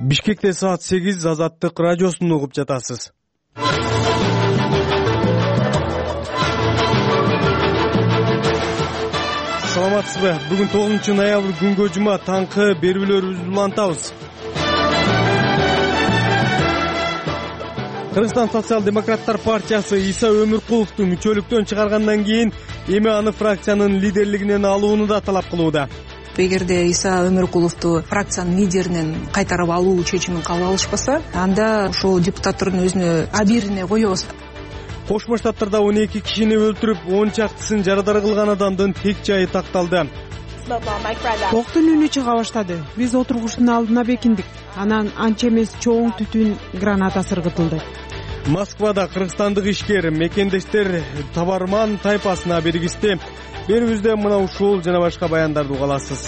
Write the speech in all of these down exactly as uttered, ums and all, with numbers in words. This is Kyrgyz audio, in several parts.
Бишкекте саат сегиз Азаттык радиосун угуп жатасыз. Саламатсызбы? Бүгүн тогузунчу ноябрь күнгө жума таңкы берүүлөрүбүздү улантабыз. Кыргызстан социал-демократтар партиясы Иса Өмүркуловду мүчөлүктөн чыгаргандан кийин эми аны фракциянын лидерлигинен алууну да талап кылууда. Эгерде Иса Өмүркуловду фракциянын лидеринен кайтарып алуу чечимин кабыл алышпаса, анда ошол депутаттардын өзүнө абийирине коебуз. Кошмо Штаттарда он эки кишини өлтүрүп, он чактысын жарадар кылган адамдын тек жайы такталды. Октун үнү чыга баштады. Биз отургучтун алдына бекиндик. Анан анча эмес чоң түтүн граната сыргытылды. Москвада кыргызстандык ишкер мекендештер Табарман тайпасына биргишти. Берүүбүздө мына ушул жана башка баяндарды уга аласыз.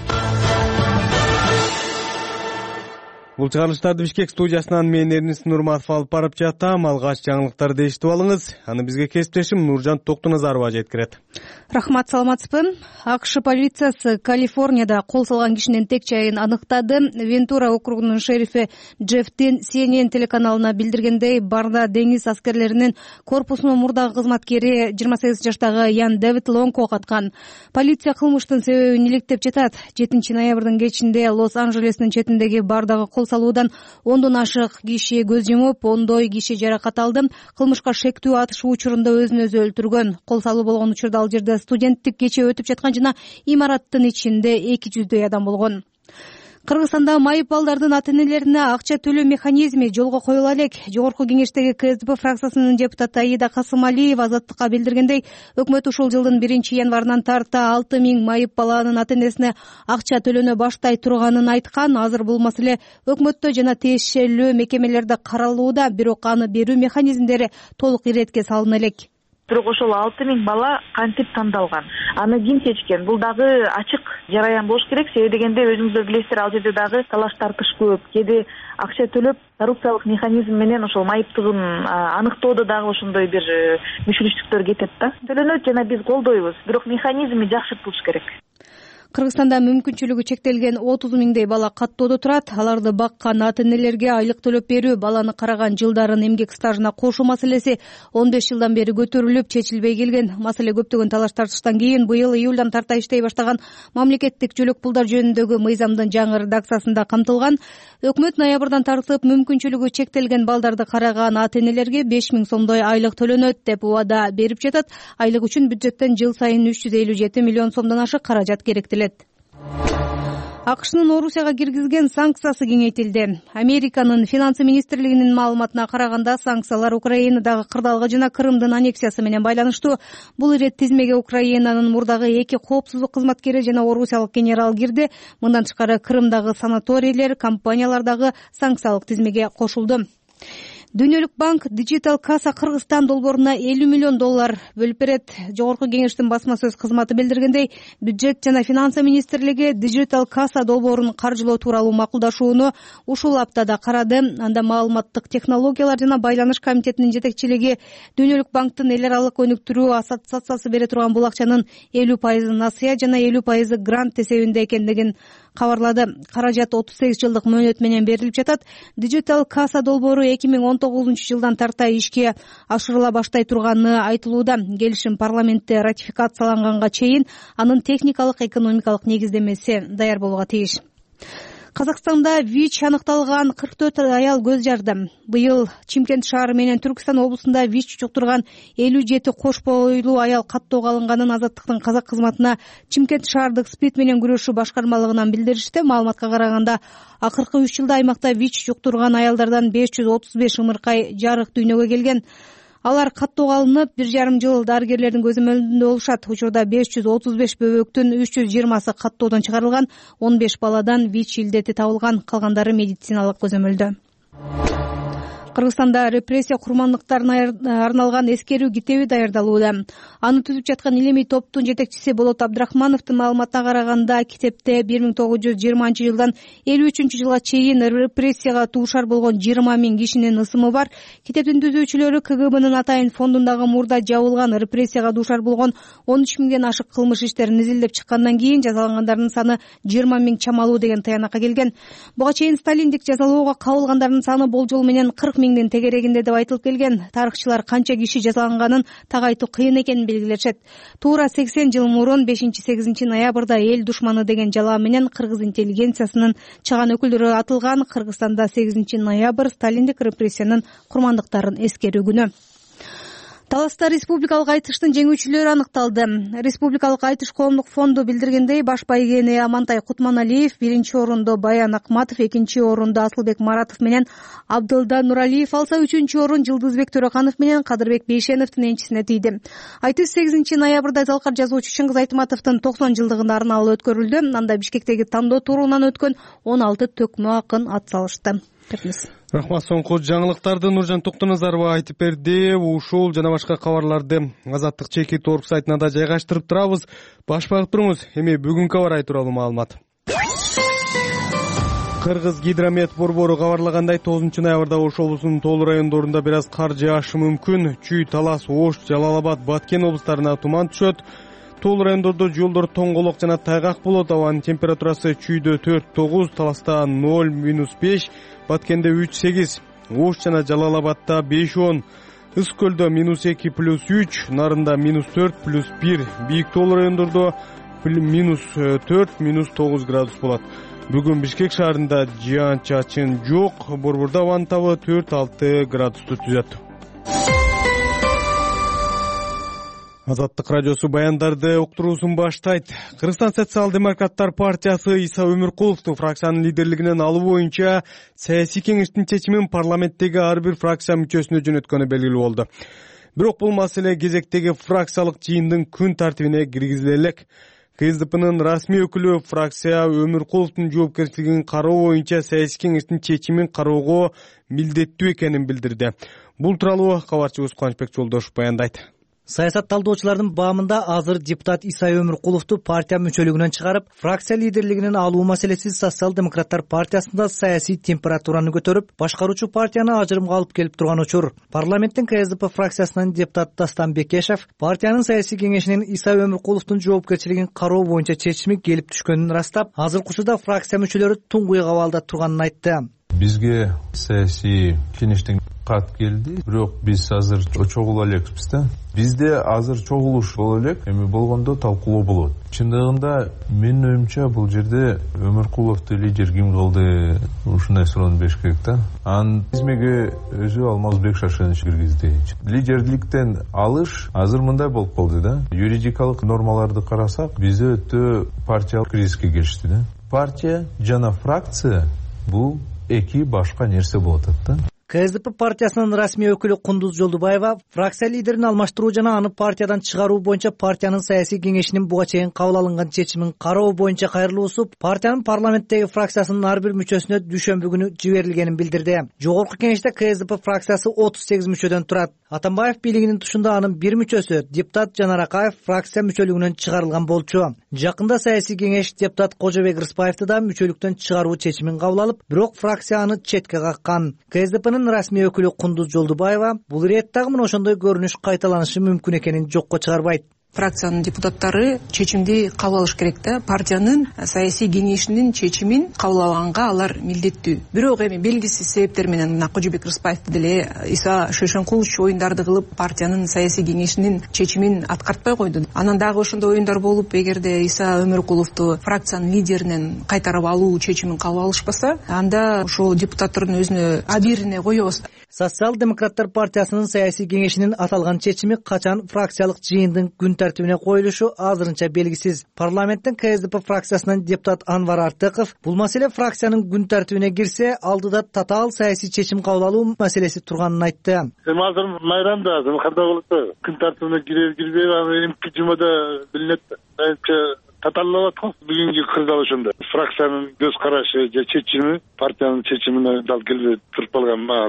Бул чыгарылыштарды Бишкек студиясынан мен Эрнис Нурматов алып барып жатам. Алгач жаңылыктарды эшитип алыңыз. Аны бизге кесиптешим Нуржан Токтуназарова жеткирет. Рахмат, саламатсызбы? АКШ полициясы Калифорнияда кол салган кишинин тек жайын аныктады. Вентура округунун шерифи Джефф Дин Си Эн Эн телеканалына билдиргендей, барда деңиз аскерлеринин корпусунун мурдагы кызматкери жыйырма сегиз жаштагы Ян Дэвид Лонго каткан. Полиция кылмыштын себебин иликтеп жатат. жетинчи ноябрдын кечинде Лос-Анджелестин четиндеги бардагы кол салуудан ондон ашык киши көз жумуп, ондой киши жаракат алды. Кылмышка шектүү атышуу учурунда өзүн өзү өлтүргөн. Кол салуу болгон учурда ал жерде студенттик кече өтүп жаткан жана имараттын ичинде эки жүздөй адам болгон. Кыргызстанда майып балдардын ата-энелерине акча төлөө механизми жолго коюла элек. Жогорку кеңештеги Ка Эс Ди Пи фракциясынын депутаты Аида Касымалиева Азаттыкка билдиргендей, өкмөт ушул жылдын биринчи январынан тарта алты миң майып баланын ата-энесине акча төлөнө баштай турганын айткан. Азыр бул маселе өкмөттө жана тиешелүү мекемелерде каралууда, бирок аны берүү механизмдери толук иретке салына элек. Бирок ошол алты миң бала кантип тандалган, аны ким чечкен? Бул дагы ачык жараян болуш керек. Себеби дегенде өзүңүздөр билесиздер, ал жерде дагы талаш тартыш көп. Кээде акча төлөп коррупциялык механизм менен ошол майыптыгын аныктоодо дагы ошондой бир мүшүрүштүктөр кетет да. Төлөнөт жана биз колдойбуз, бирок механизми жакшыртылыш керек. Кыргызстанда мүмкүнчүлүгү чектелген отуз миңдей бала каттоодо турат. Аларды баккан ата-энелерге айлык төлөп берүү, баланы караган жылдарын эмгек стажына кошуу маселеси он беш жылдан бери көтөрүлүп, чечилбей келген. Маселе көптөгөн талаш тартыштан кийин быйыл июлдан тарта иштей баштаган мамлекеттик жөлөк пулдар жөнүндөгү мыйзамдын жаңы редакциясында камтылган. Өкмөт ноябрдан тартып мүмкүнчүлүгү чектелген балдарды караган ата-энелерге беш миң сомдой айлык төлөнөт деп убада берип жатат. Айлык үчүн бюджеттен жыл сайын үч жүз элүү жети миллион сомдон ашык каражат керектелет. АКШнын Орусияга киргизген санкциясы кеңейтилди. Американын финансы министрлигинин маалыматына караганда, санкциялар Украинадагы кырдаалга жана Крымдын аннексиясы менен байланыштуу. Бул ирет тизмеге Украинанын мурдагы эки коопсуздук кызматкери жана орусиялык генерал кирди. Мындан тышкары Крымдагы санаторийлер, компаниялардагы санкциялык тизмеге кошулду. Дүйнөлүк банк Digital Casa Кыргызстан долбооруна элүү миллион доллар бөлүп берет. Жогорку кеңештин басма сөз кызматы билдиргендей, бюджет жана финансы министрлиги Digital Casa долбоорун каржылоо тууралуу макулдашууну ушул аптада карады. Анда маалыматтык технологиялар жана байланыш комитетинин жетекчилиги Дүйнөлүк банктын эл аралык өнүктүрүү ассоциациясы бере турган бул акчанын элүү пайызы насыя жана элүү пайызы грант эсебинде экендигин кабарлады. Каражат отуз сегиз жылдык мөөнөт менен берилип жатат. Digital Casa долбоору эки миң он тогузунчу жылдан тарта ишке ашырыла баштай турганы айтылууда. Келишим парламентте ратификацияланганга чейин анын техникалык экономикалык негиздемеси даяр болууга тийиш. Казакстанда ВИЧ аныкталган кырк төрт аял көз жарды. Быйыл Чимкент шаары менен Түркстан облусунда ВИЧ жуктурган элүү жети кош бойлуу аял каттоого алынганын Азаттыктын казак кызматына Чимкент шаардык СПИД менен күрөшүү башкармалыгынан билдиришти. Маалыматка караганда, акыркы үч жылда аймакта ВИЧ жуктурган аялдардан беш жүз отуз беш ымыркай жарык дүйнөгө келген. Алар каттоого алынып, бир жарым жыл дарыгерлердин көзөмөлүндө болушат. Учурда беш жүз отуз беш бөбөктүн үч жүз жыйырмасы каттоодон чыгарылган, он беш баладан ВИЧ илдети табылган, калгандары медициналык көзөмөлдө. Кыргызстанда репрессия курмандыктарына арналган эскерүү китеби даярдалууда. Аны түзүп жаткан илимий топтун жетекчиси Болот Абдрахмановдун маалыматына караганда, китепте бир миң тогуз жүз жыйырманчы жылдан элүү үчүнчү жылга чейин репрессияга дуушар болгон жыйырма миң кишинин ысымы бар. Китептин түзүүчүлөрү КГБнын атайын фондундагы мурда жабылган репрессияга дуушар болгон он үч миңден ашык кылмыш иштерин изилдеп чыккандан кийин жазалангандардын саны жыйырма миң чамалуу деген таянакка келген. Буга чейин сталиндик жазалоого кабылгандардын саны болжол менен кырк миңдин тегерегинде деп айтылып келген. Тарыхчылар канча киши жазаланганын так айтуу кыйын экенин белгилешет. Туура сексен жыл мурун бешинчи сегизинчи ноябрда эл душманы деген жалаа менен кыргыз интеллигенциясынын чыган өкүлдөрү атылган. Кыргызстанда сегизинчи ноябрь сталиндик репрессиянын курмандыктарын эскерүү күнү. Таласта республикалык айтыштын жеңүүчүлөрү аныкталды. Республикалык айтыш коомдук фонду билдиргендей, баш байгени Амантай Кутманалиев биринчи орунду Баян Акматов, экинчи орунду Асылбек Маратов менен Абдылда Нуралиев алса, үчүнчү орун Жылдызбек Төрөканов менен Кадырбек Бейшеновдун энчисине тийди. Айтыш сегизинчи ноябрда залкар жазуучу Чыңгыз Айтматовдун токсон жылдыгына арналып өткөрүлдү. Анда Бишкектеги тандоо турунан өткөн он алты төкмө акын ат салышты. Рахмат. Соңку жаңылыктарды Нуржан Токтоназарова айтып берди. Ушул жана башка кабарларды Азаттык чекит орг сайтына да жайгаштырып турабыз. Баш багып туруңуз. Эми бүгүнкү кабар ай тууралуу маалымат. Кыргыз гидромет борбору кабарлагандай, тогузунчу ноябрда Ош облусунун Тоол райондорунда бир аз кар жаашы мүмкүн. Чүй, Талас, Ош, Жалал-Абад, Баткен облустарына туман түшөт. Тоол райондордо жолдор тоңголок жана тайгак болот. Абанын температурасы Чүйдө төрт тогуз, Таласта ноль минус беш, Баткенде үч сегиз, Ош жана Жалал-Абадта беш он, Ыс көлдө минус эки плюс үч, Нарында минус төрт плюс бир, Бийик Тоол райондордо минус төрт минус тогуз градус болот. Бүгүн Бишкек шаарында жаан-чачын жок, борбордо абанын табы төрт алты градусту түзөт. Азаттык радиосу баяндарды уктуруусун баштайт. Кыргызстан социал-демократтар партиясы Иса Өмүркуловду фракциянын лидерлигинен алуу боюнча саясий кеңештин чечимин парламенттеги ар бир фракция мүчөсүнө жөнөткөнү белгилүү болду. Бирок бул маселе кезектеги фракциялык жыйындын күн тартибине киргизиле элек. КСДПнын расмий өкүлү фракция Өмүркуловдун жоопкерчилигин кароо боюнча саясий кеңештин чечимин кароого милдеттүү экенин билдирди. Бул тууралуу кабарчыбыз Кубанычбек Жолдошов баяндайт. Саясат талдоочулардын баамында азыр депутат Иса Өмүркуловду партия мүчөлүгүнөн чыгарып, фракция лидерлигинен алуу маселеси социал-демократтар партиясында саясий температураны көтөрүп, башкаруучу партияны ажырымга алып келип турган учур. Парламенттин КСДП фракциясынын депутат Дастан Бекешев партиянын саясий кеңешинин Иса Өмүркуловдун жоопкерчилигин кароо боюнча чечими келип түшкөнүн ырастап, азыркы учурда фракция мүчөлөрү туңгуйга абалда турганын айтты. Бизге саясий кеңештен кат келди, бирок биз азыр чогула элекпиз да. Бизде азыр чогулуш боло элек, эми болгондо талкуулоо болот. Чындыгында менин оюмча бул жерде Өмүркуловду лидер ким кылды, ушундай суроону бериш керек да. Анын тизмеге өзү Алмазбек Шашенович киргизди. Лидерликтен алыш азыр мындай болуп калды да. Юридикалык нормаларды карасак, бизде өтө партиялык кризиске келишти да. Партия жана фракция бул эки башка нерсе болот да. КСДП партиясынын расмий өкүлү Кундуз Жолдубаева фракция лидерин алмаштыруу жана аны партиядан чыгаруу боюнча партиянын саясий кеңешинин буга чейин кабыл алынган чечимин кароо боюнча кайрылуусуп, партиянын парламенттеги фракциясынын ар бир мүчөсүнө дүйшөмбү күнү жиберилгенин билдирди. Жогорку кеңеште КСДП фракциясы отуз сегиз мүчөдөн турат. Атамбаев бийлигинин тушунда анын бир мүчөсү депутат Жанар Акаев фракция мүчөлүгүнөн чыгарылган болчу. Жакында саясий кеңеш депутат Кожобек Рыспаевди да мүчөлүктөн чыгаруу чечимин кабыл алып, бирок фракция аны четке каккан. КСДПнын расмий өкүлү Кундуз Жолдубаева бул иреттагы мына ошондой көрүнүш кайталанышы мүмкүн экенин жокко чыгарбайт. Фракциянын депутаттары чечимди кабыл алыш керек да. Партиянын саясий кеңешинин чечимин кабыл алганга алар милдеттүү. Бирок эми белгисиз себептер менен мына Кожобек Рыспаевди деле Иса Шешенкулович оюндарды кылып партиянын саясий кеңешинин чечимин аткартпай койду. Анан дагы ошондой оюндар болуп, эгерде Иса Өмүркуловду фракциянын лидеринен кайтарып алуу чечимин кабыл алышпаса, анда ошол депутаттардын өзүнө абийирине коебуз. Социал-демократтар партиясынын саясий кеңешинин аталган чечими качан фракциялык жыйындын күн тартибине коюлушу азырынча белгисиз. Парламенттин КСДП фракциясынын депутат Анвар Артыков бул маселе фракциянын күн тартибине кирсе, алдыда татаал саясий чечим кабыл алуу маселеси турганын айтты. Эми азыр майрам да азыр кандай болот? Күн тартибине кирер кирбей аны эмки жумада билинет да. Айча татаалап аткан бүгүнкү кырдаал ошондо. Фракциянын көз карашы же чечими партиянын чечимине дал келбей туруп калган маалда.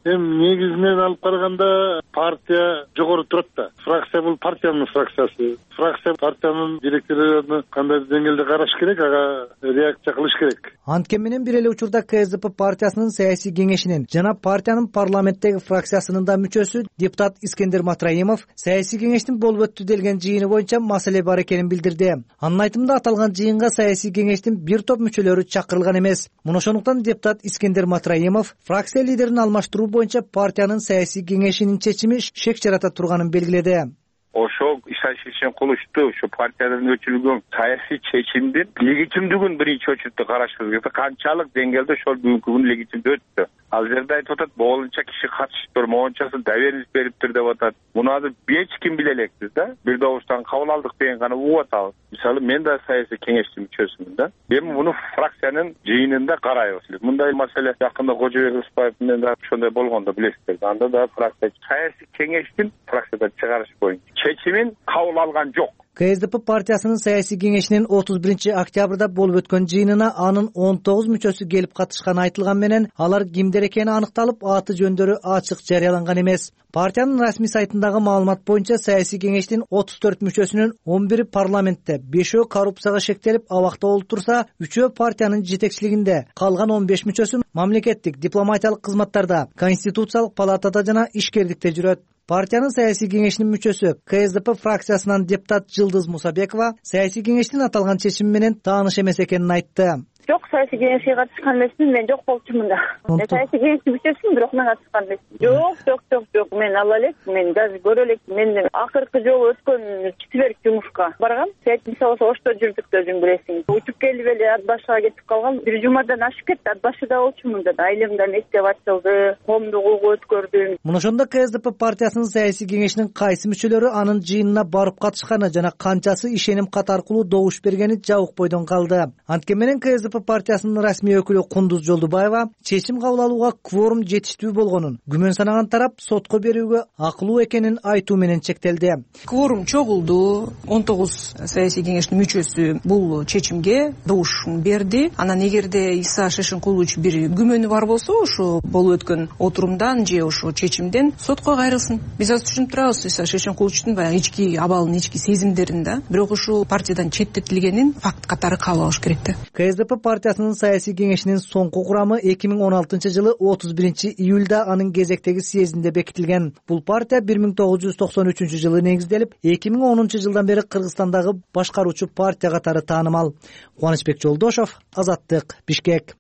эми негизинен алып караганда партия жогору турат да. Фракция бул партиянын фракциясы. Фракция партиянын директорлорун кандай деңгээлде караш керек, ага реакция кылыш керек. Анткени менен бир эле учурда КСДП партиясынын саясий кеңешинин жана партиянын парламенттеги фракциясынын да мүчөсү депутат Искендер Матраимов саясий кеңештин болуп өттү делген жыйыны боюнча маселе бар экенин билдирди. Анын айтымында аталган жыйынга саясий кеңештин бир топ мүчөлөрү чакырылган эмес. Муну ошондуктан депутат Искендер Матраимов фракция лидерин алмаштыруу боюнча партиянын саясий кеңешинин чечими шек жарата турганын белгиледи. Ошол Иса Шейшенкуловду ушу партиядан өчүрүлгөн саясий чечимдин легитимдигин биринчи очередде карашыбыз керек. Канчалык деңгээлде ошол бүгүнкү күнү легитимдүү өттү. Ал жерде айтып атат, боолунча киши катышыптыр, моунчасы доверенность бериптир деп атат. Муну азыр эч ким биле элекпиз да. Бир добуштан кабыл алдык деген гана угуп атабыз. Мисалы, мен да саясий кеңештин мүчөсүмүн да. Эми муну фракциянын жыйынында карайбыз. Мындай маселе жакында Кожобек Рыспаев менен да ошондой болгондо билесиздер. Анда да фракция саясий кеңештин фракциядан чыгарыш боюнча чечимин кабыл алган жок. КСДП партиясынын саясий кеңешинин отуз биринчи октябрда болуп өткөн жыйынына анын он тогуз мүчөсү келип катышканы айтылган менен алар кимдер экени аныкталып, аты жөндөрү ачык жарыяланган эмес. Партиянын расмий сайтындагы маалымат боюнча саясий кеңештин отуз төрт мүчөсүнүн он бири парламентте, бешөө коррупцияга шектелип абакта болуп турса, үчөө партиянын жетекчилигинде, калган он беш мүчөсү мамлекеттик дипломатиялык кызматтарда, конституциялык палатада жана ишкерликте жүрөт. Партиянын саясий кеңешинин мүчөсү КСДП фракциясынан депутат Жылдыз Мусабекова саясий кеңештин аталган чечими менен тааныш эмес экенин айтты. Жок, саясий кеңешке катышкан эмесмин, мен жок болчумун да. Мен саясий кеңештин мүчөсүмүн, бирок мен катышкан эмесмин. Жок, жок, жок, жок, мен ала элек, мен даже көрө элек, мен акыркы жолу өткөн четверг жумушка баргам. Сет мисалы ошто жүрдүк да, өзүң билесиң. Учуп келип эле ат башыга кетип калгам. Бир жумадан ашып кетти, ат башыда болчумун да. Айлем да мектеп ачылды, коомду куугу өткөрдүм. Муну ошондо КСДП партиясынын саясий кеңешинин кайсы мүчөлөрү анын жыйынына барып катышканы жана канчасы ишеним кат аркылуу добуш бергени жабык бойдон калды. Анткени менен КСДП партиясынын расмий өкүлү Кундуз Жолдубаева чечим кабыл алууга кворум жетиштүү болгонун, күмөн санаган тарап сотко берүүгө акылуу экенин айтуу менен чектелди. Кворум чогулду, он тогуз саясий кеңештин мүчөсү бул чечимге добушун берди. Анан эгерде Иса Шейшенкулович бир күмөнү бар болсо, ошо болуп өткөн отурумдан же ошо чечимден сотко кайрылсын. Биз азыр түшүнүп турабыз Иса Шейшенкуловичтин баягы ички абалын, ички сезимдерин да. Бирок ушул партиядан четтетилгенин факт катары кабыл алыш керек да. КСДП партиясынын саясий кеңешинин соңку курамы эки миң он алтынчы жылы отуз биринчи июлда анын кезектеги съездинде бекитилген. Бул партия бир миң тогуз жүз токсон үчүнчү жылы негизделип, эки миң онунчу жылдан бери Кыргызстандагы башкаруучу партия катары таанымал. Кубанычбек Жолдошов, Азаттык, Бишкек.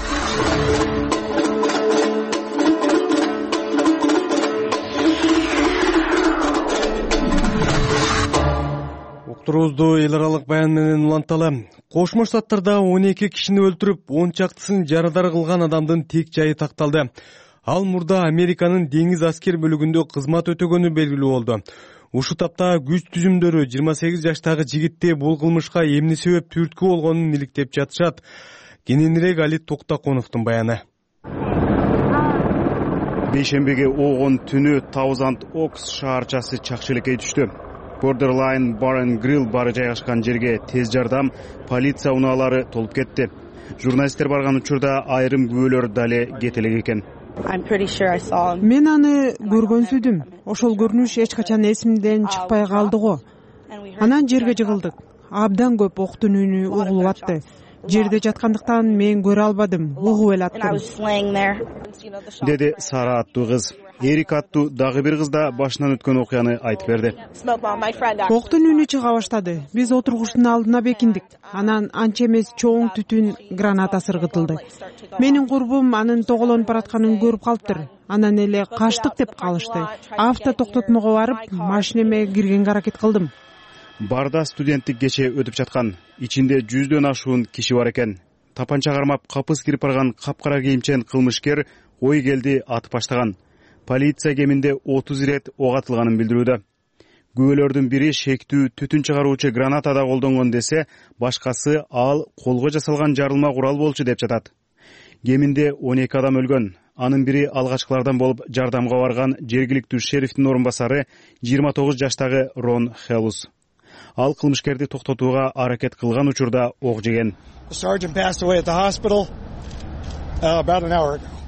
Уктуруубузду эл аралык баян менен уланталы. Кошмо Штаттарда он эки кишини өлтүрүп, он чактысын жарадар кылган адамдын тек жайы такталды. Ал мурда Американын деңиз аскер бөлүгүндө кызмат өтөгөнү белгилүү болду. Ушул тапта күч түзүмдөрү жыйырма сегиз жаштагы жигитте бул кылмышка эмне себеп түрткү болгонун иликтеп жатышат. Кененирээк Али Токтаконовдун баяны. Бейшембиге огон түнү Thousand Oaks шаарчасы чакчылекке түштү. Borderline Bar and Grill бары жайгашкан жерге тез жардам, полиция унаалары толуп кетти. Журналисттер барган учурда айрым күбөлөр дале кетелек экен. Мен аны көргөнсүдүм. Ошол көрүнүш эч качан эсимден чыкпай калды го. Анан жерге жыгылдык. Абдан көп ок түнүнү угулуп атты. Жерде жаткандыктан мен көрө албадым, угуп эле аттым. Деди Сара аттуу кыз. Эрик аттуу дагы бир кыз да башынан өткөн окуяны айтып берди. Ок түнүнү чыга баштады. Биз отургучтун алдына бекиндик. Анан анча эмес чоң түтүн граната сыргытылды. Менин курбум анын тоголонуп баратканын көрүп калыптыр. Анан эле качтык деп калышты. Авто токтотмого барып, машинеме киргенге аракет кылдым. Барда студенттик кече өтүп жаткан. Ичинде жүздөн ашуун киши бар экен. Тапанча кармап капыс кирип барган капкара кийимчен кылмышкер ой келди атып баштаган. Полиция кеминде отуз ирет ок атылганын билдирүүдө. Күбөлөрдүн бири шектүү түтүн чыгаруучу гранатада колдонгон десе, башкасы ал колго жасалган жарылма курал болчу деп жатат. Кеминде он эки адам өлгөн. Анын бири алгачкылардан болуп жардамга барган жергиликтүү шерифтин орун басары жыйырма тогуз жаштагы Рон Хелус. Ал кылмышкерди токтотууга аракет кылган учурда ок жеген.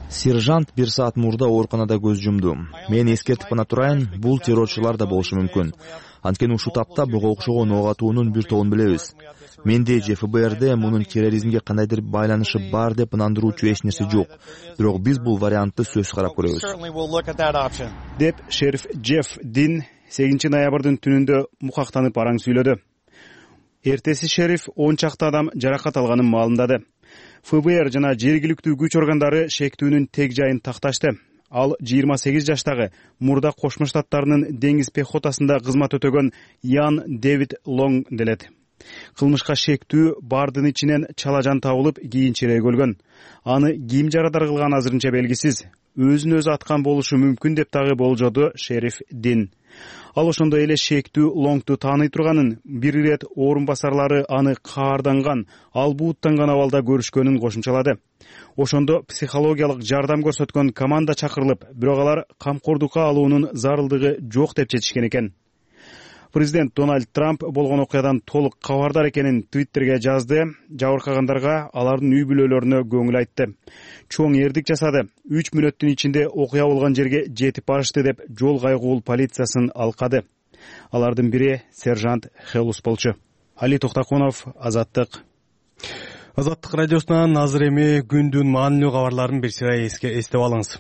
Сержант бир саат мурда ооруканада көз жумду. Мен эскертип гана турайын, бул террорчулар да болушу мүмкүн. Анткени ушул тапта буга окшогон ок атуунун бир тобун билебиз. Менде же эф бэ эрде мунун терроризмге кандайдыр байланышы бар деп ынандыруучу эч нерсе жок. Бирок биз бул вариантты сөзсүз карап көрөбүз. Деп шериф Джефф Дин сегизинчи ноябрдын түнүндө мукактанып араң сүйлөдү. Эртеси шериф он чакты адам жаракат алганын маалымдады. эф бэ эр жана жергиликтүү күч органдары шектүүнүн тег жайын такташты. Ал жыйырма сегиз жаштагы мурда Кошмо Штаттарынын деңиз пехотасында кызмат өтөгөн Ян Дэвид Лонг делет. Кылмышка шектүү бардын ичинен чала жан табылып, кийинчерээк өлгөн. Аны ким жарадар кылган азырынча белгисиз. Өзүн өзү аткан болушу мүмкүн деп дагы болжоду шериф Дин. Ал ошондой эле шектүү Лонгду тааный турганын, бир ирет орун басарлары аны каарданган, ал бууттанган абалда көрүшкөнүн кошумчалады. Ошондо психологиялык жардам көрсөткөн команда чакырылып, бирок алар камкордукка алуунун зарылдыгы жок деп жетишкен экен. Президент Дональд Трамп болгон окуядан толук кабардар экенин Твиттерге жазды. Жабыркагандарга алардын үй бүлөлөрүнө көңүл айтты. Чоң эрдик жасады. үч мүнөттүн ичинде окуя болгон жерге жетип барышты деп жол кайгуул полициясын алкады. Алардын бири сержант Хелус болчу. Али Токтокунов, Азаттык. Азаттык радиосунан азыр эми күндүн маанилүү кабарларын бир сыйра эстеп алыңыз.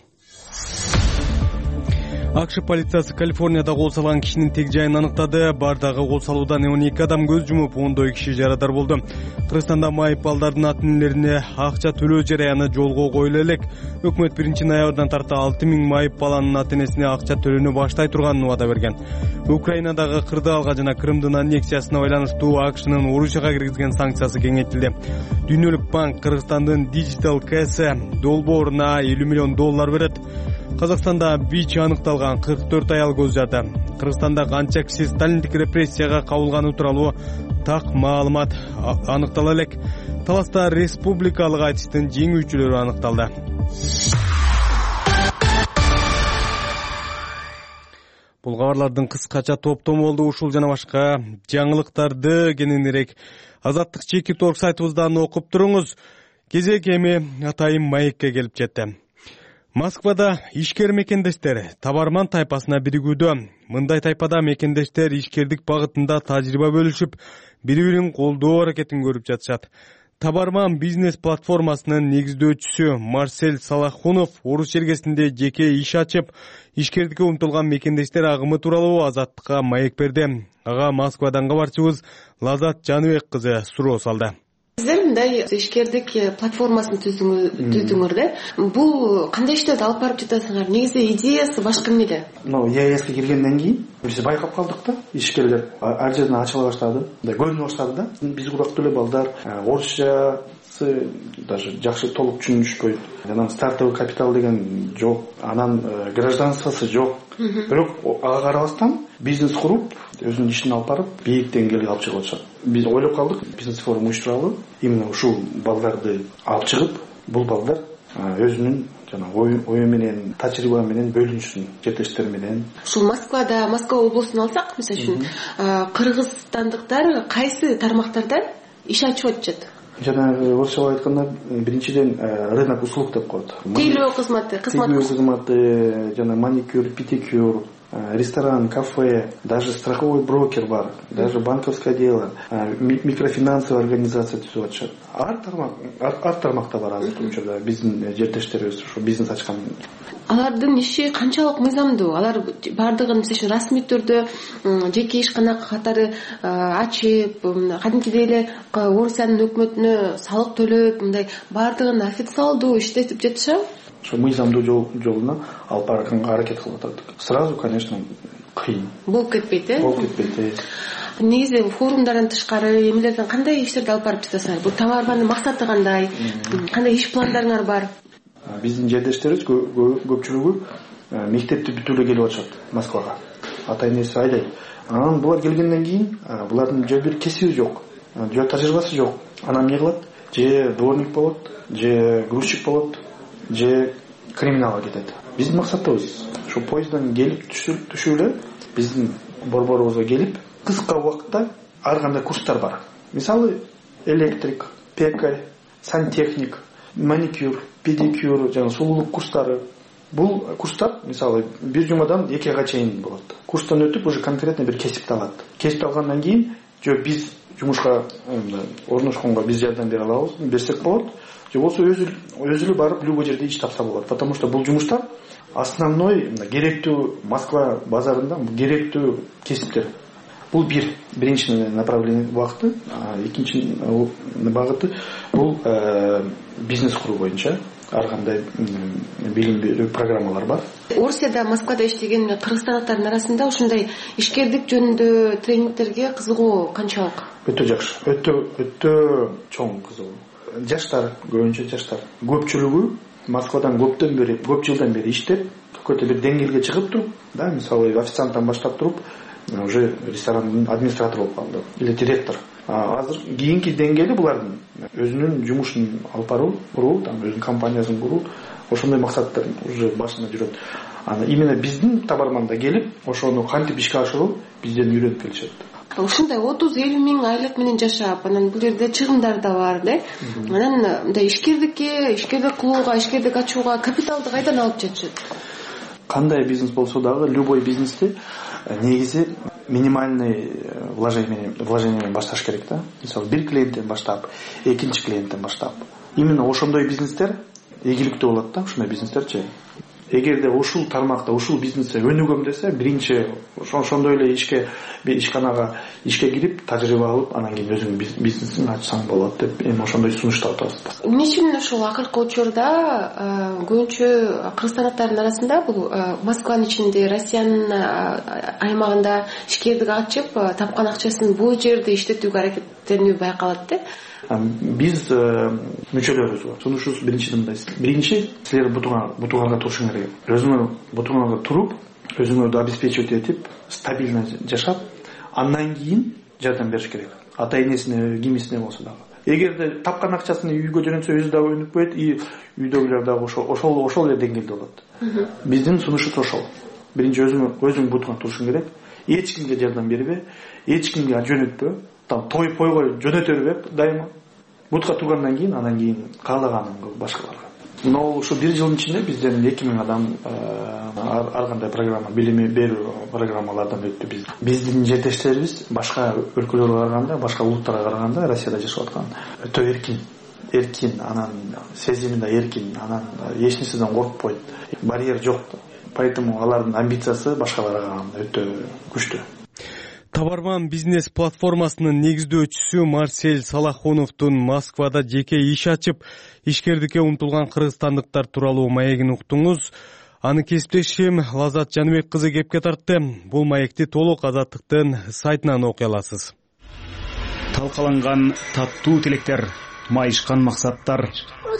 АКШ полициясы Калифорнияда кол салган кишинин тег жайын аныктады. Бардагы кол салуудан он эки адам көз жумуп, ондой киши жарадар болду. Кыргызстанда майып балдардын ата-энелерине акча төлөө жараяны жолго коюла элек. Өкмөт биринчи ноябрдан тарта алты миң майып баланын ата-энесине акча төлөөнү баштай турганын убада берген. Украинадагы кырдаалга жана Крымдын аннексиясына байланыштуу АКШнын Орусияга киргизген санкциясы кеңейтилди. Дүйнөлүк банк Кыргызстандын Digital Cash долбооруна элүү миллион доллар берет. Казакстанда ВИЧ аныкталган кырк төрт аял көз жарды. Кыргызстанда канча киши сталиндик репрессияга кабылганы тууралуу так маалымат аныктала элек. Таласта республикалык айтыштын жеңүүчүлөрү аныкталды. Бул кабарлардын кыскача топтому болду. Ушул жана башка жаңылыктарды кененирээк Азаттык чекит точка орг сайтыбыздан окуп туруңуз. Кезек эми атайын маекке келип жетти. Москвада ишкер мекендештер Табарман тайпасына биригүүдө. Мындай тайпада мекендештер ишкердик багытында тажрыйба бөлүшүп, бири-бирин колдоо аракетин көрүп жатышат. Табарман бизнес платформасынын негиздөөчүсү Марсель Салахунов Орус жергесинде жеке иш ачып, ишкердикке умтулган мекендештер агымы тууралуу Азаттыкка маек берди. Ага Москвадан кабарчыбыз Лазат Жаныбек кызы суроо салды. Сиздер мындай ишкердик платформасын түздүңөр да. Бул кандай иштерди алып барып жатасыңар? Негизи идеясы башка эмнеде? Ну, ЕАЭСке киргенден кийин биз байкап калдык да. Ишкерлер ар жерден ачыла баштады. Көрүнө баштады да. Биз урактуу эле балдар орусчасы даже жакшы толук түшүнүшпөйт. Анан стартовый капитал деген жок, анан гражданствосы жок. Бирок ага карабастан бизнес куруп, өзүнүн ишин алып барып, бийик деңгээлге алып чыгып атышат. Биз ойлоп калдык, бизнес форум уюштуралы, именно ушул балдарды алып чыгып, бул балдар өзүнүн жана ою менен, тажрыйба менен бөлүнүшсүн, жетештер менен. Ушул Москвада, Москва облусун алсак, мисалы үчүн, кыргызстандыктар кайсы тармактарда иш ачып атышат? Жана орусчалап айтканда, биринчиден рынок услуг деп коет. Тейлөө кызматы, кызмат кызматы, жана маникюр, педикюр, ресторан, кафе, даже страховой брокер бар, даже банковское дело, микрофинансовая организация түзүп атышат. Ар тармак, ар тармакта бар азыр учурда биздин жертештерибиз ушу бизнес ачкан. Алардын иши канчалык мыйзамдуу? Алар бардыгын мисалы расмий түрдө жеке ишкана катары ачып, кадимкидей эле Орусиянын өкмөтүнө салык төлөп, мындай бардыгын официалдуу иштетип жатышабы? Ошо мыйзамдуу жолуна алып барганга аракет кылып атат. Сразу, конечно, кыйын. Болуп кетпейт, э? Болуп кетпейт. Негизи форумдардан тышкары эмелерден кандай иштерди алып барып жатасыңар? Бул Табармандын максаты кандай? Кандай иш пландарыңар бар? Биздин жердештерибиз көпчүлүгү мектепти бүтүп эле келип атышат Москвага. Ата-энеси айдайт. Анан булар келгенден кийин булардын жö бир кесиби жок, жö тажрыйбасы жок. Анан эмне кылат? Же дворник болот, же грузчик болот, же криминалга кетет. Биздин максатыбыз ушу поезддан келип түшүп эле биздин борборубузга келип, кыска убакытта ар кандай курстар бар. Мисалы, электрик, пекарь, сантехник, маникюр, педикюр, жана сулуулук курстары. Бул курстар мисалы бир жумадан эки айга чейин болот. Курстан өтүп уже конкретно бир кесипти алат. Кесипти алгандан кийин же биз жумушка орношконго биз жардам бере алабыз, берсек болот. Же болсо өзү өзү барып любой жерде иш тапса болот. Потому что бул жумуштар основной керектүү Москва базарында керектүү кесиптер. Бул бир биринчи направление багыты, экинчи багыты бул бизнес куруу боюнча ар кандай билим берүү программалар бар. Орусияда, Москвада иштеген кыргызстандыктардын арасында ушундай ишкердик жөнүндө тренингтерге кызыгуу канчалык? Өтө жакшы, өтө өтө чоң кызыгуу. Жаштар, көбүнчө жаштар. Көпчүлүгү Москвадан көптөн бери, көп жылдан бери иштеп, какой-то бир деңгээлге чыгып туруп, да, мисалы официанттан баштап туруп, уже ресторанын администратору болуп калды или директор. Азыр кийинки деңгээли булардын өзүнүн жумушун алып баруу, куруу, там өзүнүн компаниясын куруу, ошондой максаттар уже башына жүрөт. Аны именно биздин табарманда келип, ошону кантип ишке ашыруу бизден үйрөнүп келишет. Ушундай отуз элүү миң айлык менен жашап, анан бул жерде чыгымдар да бар, да. Анан мындай ишкердикке, ишкердик кылууга, ишкердик ачууга капиталды кайдан алып жатышат? Кандай бизнес болсо дагы, любой бизнесте негизи минимальный вложение вложение башташ керек да. Мисалы бир клиенттен баштап, экинчи клиенттен баштап. Именно ошондой бизнестер ийгиликтүү болот да, ушундай бизнестерчи. Эгерде ушул тармакта, ушул бизнесте өнүгөм десе, биринчи ошондой эле ишке, ишканага ишке кирип, тажрыйба алып, анан кийин өзүңүн бизнесин ачсаң болот деп, эми ошондой сунуштар атабыз. Эмне үчүн ушул акыркы учурда көбүнчө кыргызстандыктардын арасында бул Москванын ичинде, Россиянын аймагында ишкердик ачып, тапкан акчасын бул жерде иштетүүгө аракеттенүү байкалат да? Биз мүчөлөрүбүз бар. Сунушубуз биринчи мындай. Биринчи силер бутуганга турушуңар керек. Өзүңөр бутуганга туруп, өзүңөрдү обеспечивать этип, стабильно жашап, андан кийин жардам бериш керек. Ата энесине, кимисине болсо дагы. Эгерде тапкан акчасын үйгө жөнөтсө, өзү дагы өнүп койот, и үйдөгүлөр дагы ошол ошол ошол эле деңгээлде болот. Биздин сунушубуз ошол. Биринчи өзүң өзүң бутуган турушуң керек. Эч кимге жардам бербе, эч кимге жөнөтпө. Там той пойго жөнөтө бербеп дайыма. Бутка тургандан кийин, анан кийин каалаганын кыл башкаларга. Но ушу бир жылдын ичинде бизден эки миң адам ар кандай программа, билим берүү программалардан өттү. Биз биздин жертештерибиз башка өлкөлөргө караганда, башка улуттарга караганда Россияда жашап аткан өтө эркин, эркин, анан сезими да эркин, анан эч нерседен коркпойт. Барьер жок. Поэтому алардын амбициясы башкаларга караганда өтө күчтүү. Табарман бизнес платформасынын негиздөөчүсү Марсель Салахоновдун Москвада жеке иш ачып, ишкердикке умтулган кыргызстандыктар тууралуу маегин уктуңуз. Аны кесиптешим Лазат Жаныбек кызы кепке тартты. Бул маекти толук Азаттыктын сайтынан окуй аласыз. Талкаланган таттуу тилектер, майышкан максаттар.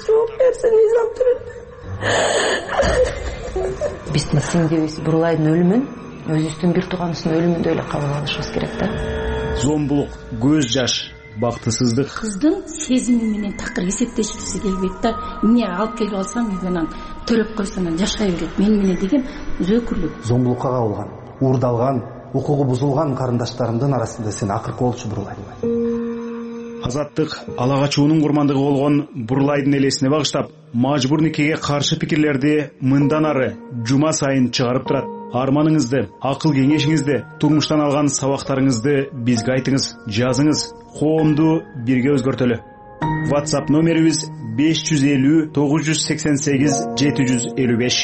Биздин сиңдибиз Бурлайдын өлүмүн өзүбүздүн бир тууганыбыздын өлүмүндөй эле кабыл алышыбыз керек да. Зомбулук, көз жаш, бактысыздык. Кыздын сезими менен такыр эсептешкиси келбейт да. Эмне алып келип алсам үйгөнөн төрөп койсоң жашай берет. Мен менен деген өзөкүрлүк. Зомбулукка кабылган, уурдалган, укугу бузулган карындаштарымдын арасында сен акыркы болчу Бурлайдым. Азаттык ала качуунун курмандыгы болгон Бурлайдын элесине багыштап, мажбур никеге каршы пикирлерди мындан ары жума сайын чыгарып турат. Арманыңызды, акыл кеңешиңизди, турмуштан алган сабактарыңызды бизге айтыңыз, жазыңыз, коомду бирге өзгөртөлү. WhatsApp номерибиз беш жүз элүү тогуз жүз сексен сегиз жети жүз элүү беш.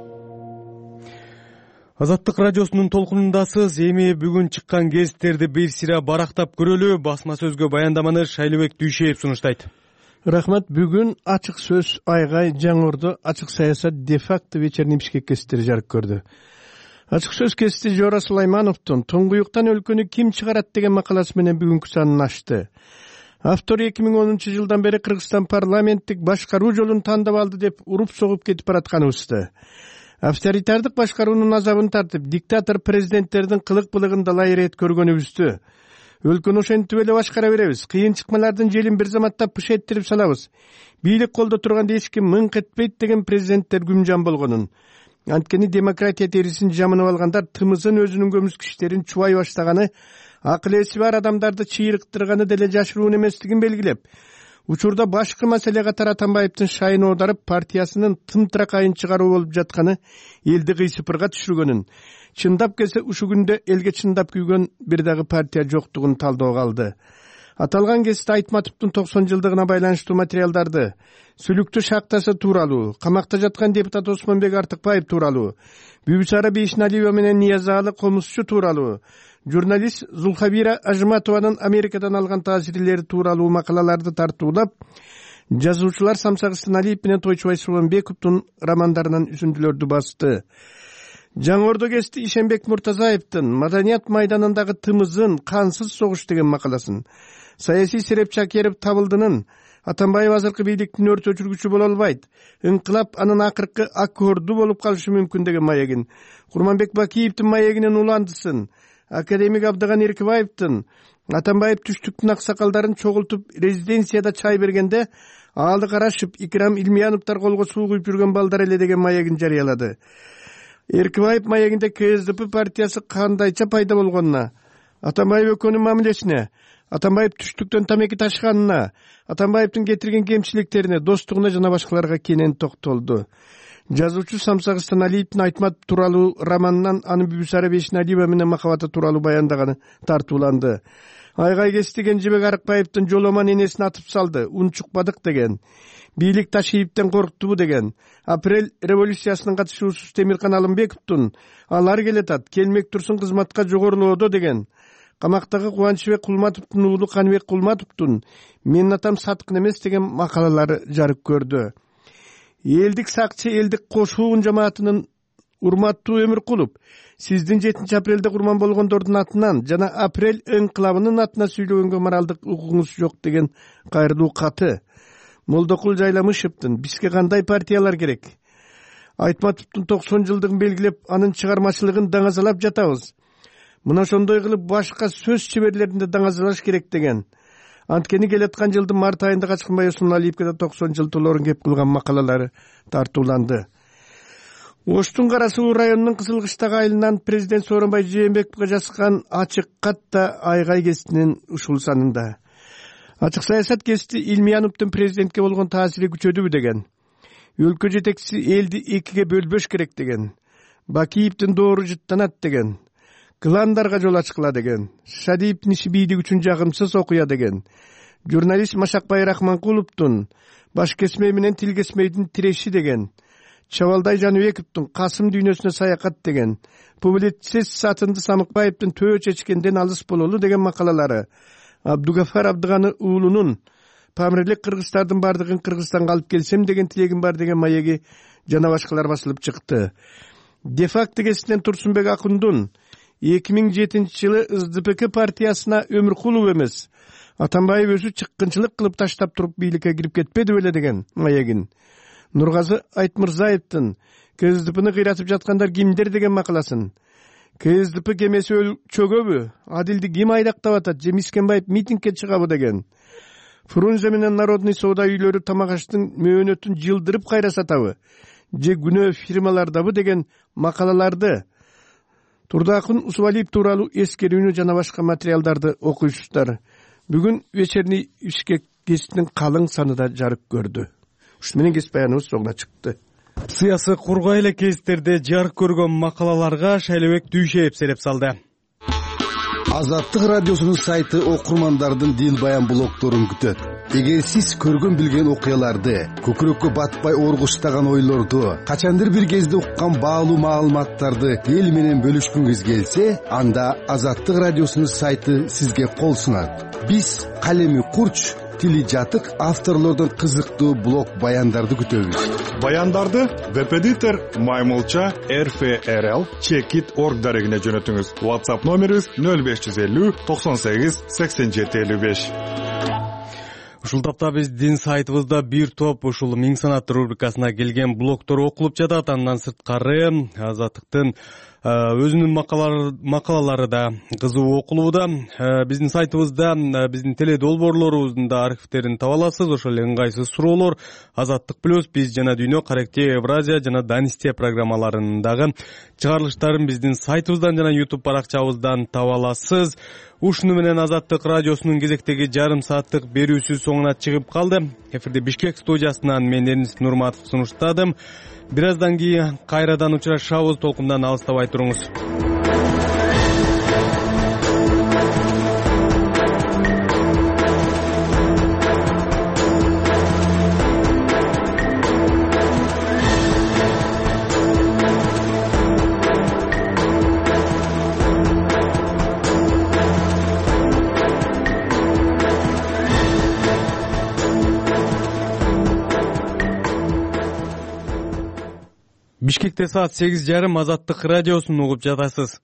Азаттык радиосунун толкунундасыз. Эми бүгүн чыккан гезиттерди бир сыйра барактап көрөлү. Басма сөзгө баяндаманы Шайлыбек Дүйшеев сунуштайт. Рахмат. Бүгүн ачык сөз Айгай Жаңырды ачык саясат де-факто вечерний Бишкек гезиттери жарык көрдү. Ачык сөз гезити Жора Сулаймановдун Туңгуюктан өлкөнү ким чыгарат деген макаласы менен бүгүнкү санын ачты. Автор эки миң онунчу жылдан бери Кыргызстан парламенттик башкаруу жолун тандап алды деп уруп согуп кетип баратканыбызды. Авторитардык башкаруунун азабын тартып, диктатор президенттердин кылык-былыгын далай ирет көргөнүбүздү. Өлкөнү ошентип эле башкара беребиз. Кыйын чыкмалардын желин бир заматта пыш эттирип салабыз. Бийлик колдо турганда эч ким мыңк этпейт деген президенттер күмжан болгонун. Анткени демократия терисин жамынып алгандар тымызын өзүнүн көмүскүчтерин чубай баштаганы, акыл эси бар адамдарды чыйрыктырганы деле жашыруун эместигин белгилеп, учурда башкы маселе катары Атамбаевдин шайын оодарып партиясынын тымтыракайын чыгаруу болуп жатканы элди кыйсыпырга түшүргөнүн, чындап келсе ушул күндө элге чындап күйгөн бир дагы партия жоктугун талдоого алды. Аталган кезде Айтматовдун токсон жылдыгына байланыштуу материалдарды, Сүлүктү шактасы тууралуу, камакта жаткан депутат Осмонбек Артыкбаев тууралуу, Бүбүсара Бейшналиева менен Ниязалы Комузчу тууралуу, журналист Зулхабира Ажматованын Америкадан алган таасирлери тууралуу макалаларды тартуулап, жазуучулар Самсак Ысыналиев менен Тойчубай Суланбековдун романдарынан үзүндүлөрдү басты. Жаңордо кести Ишенбек Муртазаевдин Маданият майданындагы тымызын кансыз согуш деген макаласын, саясий серепчи Акеров Табылдынын Атамбаев азыркы бийликтин өрт өчүргүчү боло албайт, ыңкылап анын акыркы аккорду болуп калышы мүмкүн деген маегин, Курманбек Бакиевдин маегинин уландысын, академик Абдыган Эркибаевдин Атамбаев түштүктүн аксакалдарын чогултуп резиденцияда чай бергенде Аалы Карашев, Икрам Илмияновдор колго суу куюп жүргөн балдар эле деген маегин жарыялады. Эркибаев маегинде КСДП партиясы кандайча пайда болгонуна, Атамбаев экөөнүн мамилесине, Атамбаев түштүктөн тамеки ташыганына, Атамбаевдин кетирген кемчиликтерине, достугуна жана башкаларга кенен токтолду. Жазуучу Самсак Ысыналиевдин Айтмат тууралуу романынан анын Бүбүсара Бейшналиева менен махабаты тууралуу баяндаганы тартууланды. Айгай кестиген Жебек Арыкбаевдин жоломан энесин атып салды, ун чукпадык деген, бийлик Ташиевден корктубу деген, апрель революциясынын катышуусу Темиркан Алымбековдун алар келатат, келмек турсун кызматка жогорулоодо деген, камактагы Кубанычбек Кулматовдун уулу Каныбек Кулматовдун менин атам саткын эмес деген макалалары жарык көрдү. Элдик сакчы элдик кошуун жамаатынын урматтуу Өмүркулов, сиздин жетинчи апрелде курман болгондордун атынан жана апрель ыңкылабынын атынан сүйлөгөнгө моралдык укугуңуз жок деген кайрылуу каты. Молдокул Жайламышевдин бизге кандай партиялар керек? Айтматовдун токсон жылдыгын белгилеп, анын чыгармачылыгын даңазалап жатабыз. Мына ошондой кылып башка сөз чеберлеринде даңазалаш керек деген. Анткени келаткан жылдын март айында Качкынбай Осмоналиевге да токсон жыл толоорун кеп кылган макалалары тартууланды. Оштун Кара Суу районунун Кызылкыштагы айылынан президент Сооронбай Жээнбековго жазган ачык кат да айгай кестинин ушул санында. Ачык саясат кести Илмияновдун президентке болгон таасири күчөдүбү деген. Өлкө жетекчиси элди экиге бөлбөш керек деген. Бакиевдин доору жыттанат деген. Кыландарга жол ачкыла деген. Шадиевдин иши бийлик үчүн жагымсыз окуя деген. Журналист Машакбай Рахманкуловдун баш кесмей менен тил кесмейдин тиреши деген. Чабалдай Жаныбековдун Касым дүйнөсүнө саякат деген. Публицист Сатынды Самыкбаевдин төө чечкенден алыс бололу деген макалалары. Абдугафар Абдыганы уулунун Памирлик кыргыздардын бардыгын Кыргызстанга алып келсем деген тилегим бар деген маеги жана башкалар басылып чыкты. Де-факто кесинен Турсунбек Акундун эки миң жетинчи жылы СДПК партиясына Өмүркулов эмес, Атамбаев өзү чыккынчылык кылып таштап туруп бийликке кирип кетпеди беле деген маегин. Нургазы Айтмырзаевдин КСДПны кыйратып жаткандар кимдер деген макаласын. КСДП кемеси чөгөбү, Адилди ким айдактап атат, же Мискенбаев митингке чыгабы деген. Фрунзе менен Народный соода үйлөрү тамак аштын мөөнөтүн жылдырып кайрасатабы, же күнөө фирмалардабы деген макалаларды, Турдакын Усубалиев тууралуу эскерүүнү жана башка материалдарды окуйсуздар. Бүгүн вечерний Бишкек гезитинин калың саны да жарык көрдү. Ушу менен кесип баяныбыз соңуна чыкты. Сыясы кургай эле кездерде жарык көргөн макалаларга Шайлебек Дүйшеев сереп салды. Азаттык радиосунун сайты окурмандардын дил баян блогдорун күтөт. Эгер сиз көргөн билген окуяларды, көкүрөккө батпай оргуштаган ойлорду, качандыр бир кезде уккан баалуу маалыматтарды эл менен бөлүшкүңүз келсе, анда Азаттык радиосунун сайты сизге кол сунат. Биз калеми курч, тили жатык авторлордон кызыктуу блог баяндарды күтөбүз. Баяндарды веб-эдитор Маймылча эр эф эр эл чекит точка орг дарегине жөнөтүңүз. WhatsApp номерибиз нөл беш жүз элүү токсон сегиз сексен жети элүү беш. Ушул тапта биздин сайтыбызда бир топ ушул Миң санат рубрикасына келген блогдор окулуп жатат. Андан сырткары Азаттыктын өзүнүн макалалары да кызуу окулууда. Биздин сайтыбызда биздин теле долбоорлорубуздун да архивтерин таба аласыз. Ошол эле ыңгайсыз суроолор, Азаттык плюс, биз жана дүйнө, Карактей, Евразия жана Данисте программаларындагы чыгарылыштарын биздин сайтыбыздан жана YouTube баракчабыздан таба аласыз. Ушуну менен Азаттык радиосунун кезектеги жарым сааттык берүүсү соңуна чыгып калды. Эфирде Бишкек студиясынан мен Эрнис Нурматов сунуштадым. Бир аздан кийин кайрадан учурашабыз. Толкундан алыстабай туруңуз. Бишкекте саат сегиз жарым Азаттык радиосун угуп жатасыз.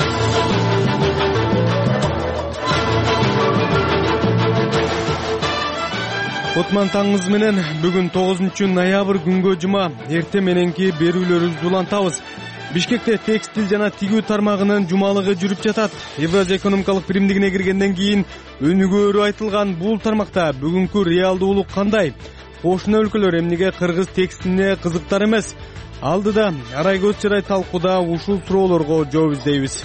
Отман таңыңыз менен бүгүн тогузунчу ноябрь күнгө жума эрте мененки берүүлөрүбүздү улантабыз. Бишкекте текстил жана тигүү тармагынын жумалыгы жүрүп жатат. Евразия экономикалык биримдигине киргенден кийин өнүгөөрү айтылган бул тармакта бүгүнкү реалдуулук кандай? Кошуна өлкөлөр эмнеге кыргыз текстилине кызыктар эмес? Алдыда арай көз чырай талкууда ушул суроолорго жооп издейбиз.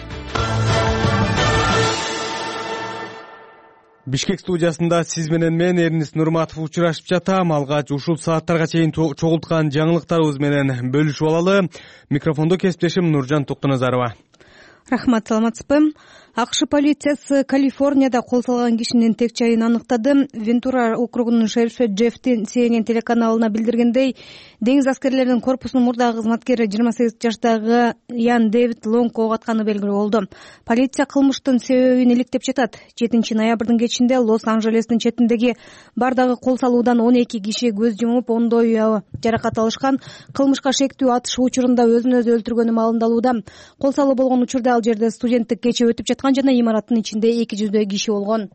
Бишкек студиясында сиз менен мен Эрнис Нурматов учурашып жатам. Алгач ушул сааттарга чейин чогулткан жаңылыктарыбыз менен бөлүшүп алалы. Микрофондо кесиптешим Нуржан Токтоназарова. Рахмат, саламатсызбы? АКШ полициясы Калифорнияда кол салган кишинин тек жайын аныктады. Вентура округунун шерифи Джефф Си Эн Эн телеканалына билдиргендей, деңиз аскерлеринин корпусунун мурдагы кызматкери жыйырма сегиз жаштагы Ян Дэвид Лонг ок атканы белгилүү болду. Полиция кылмыштын себебин иликтеп жатат. жетинчи ноябрдын кечинде Лос-Анжелестин четиндеги бардагы кол салуудан он эки киши көз жумуп, ондой жаракат алышкан. Кылмышка шектүү атыш учурунда өзүн өзү өлтүргөнү маалымдалууда. Кол салуу болгон учурда ал жерде студенттик кече өтүп жаткан жана имараттын ичинде эки жүздөй киши болгон.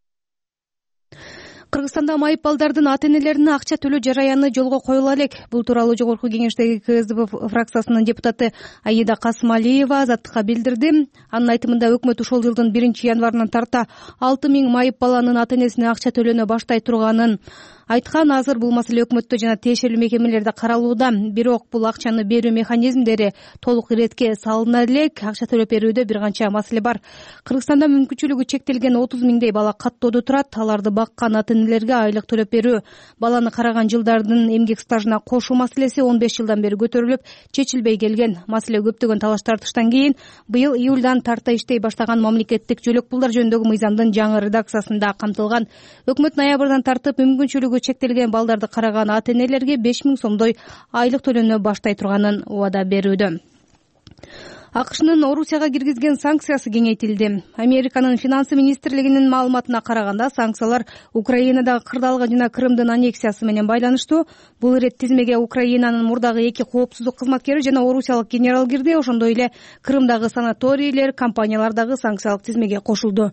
Кыргызстанда майып балдардын ата-энелерине акча төлөө жараяны жолго коюла элек. Бул тууралуу жогорку кеңештеги Ка Эс Д П фракциясынын депутаты Аида Касымалиева Азаттыкка билдирди. Анын айтымында өкмөт ушул жылдын биринчи январынан тарта алты миң майып баланын ата-энесине акча төлөнө баштай турганын айткан. Азыр бул маселе өкмөттө жана тиешелүү мекемелерде каралууда. Бирок бул акчаны берүү механизмдери толук иретке салына элек. Акча төлөп берүүдө бир канча маселе бар. Кыргызстанда мүмкүнчүлүгү чектелген отуз миңдей бала каттоодо турат. Аларды баккан ата-энелерге айлык төлөп берүү, баланы караган жылдардын эмгек стажына кошуу маселеси он беш жылдан бери көтөрүлүп, чечилбей келген. Маселе көптөгөн талаш тартыштан кийин быйыл июлдан тарта иштей баштаган мамлекеттик жөлөк пулдар жөнүндөгү мыйзамдын жаңы редакциясында камтылган. Өкмөт ноябрдан тартып мүмкүнчүлүгү чектелген балдарды караган ата-энелерге беш миң сомдой айлык төлөнө баштай турганын убада берүүдө. АКШнын Орусияга киргизген санкциясы кеңейтилди. Американын финансы министрлигинин маалыматына караганда, санкциялар Украинадагы кырдаалга жана Крымдын аннексиясы менен байланыштуу. Бул ирет тизмеге Украинанын мурдагы эки коопсуздук кызматкери жана орусиялык генерал кирди. Ошондой эле Крымдагы санаторийлер, компаниялар дагы санкциялык тизмеге кошулду.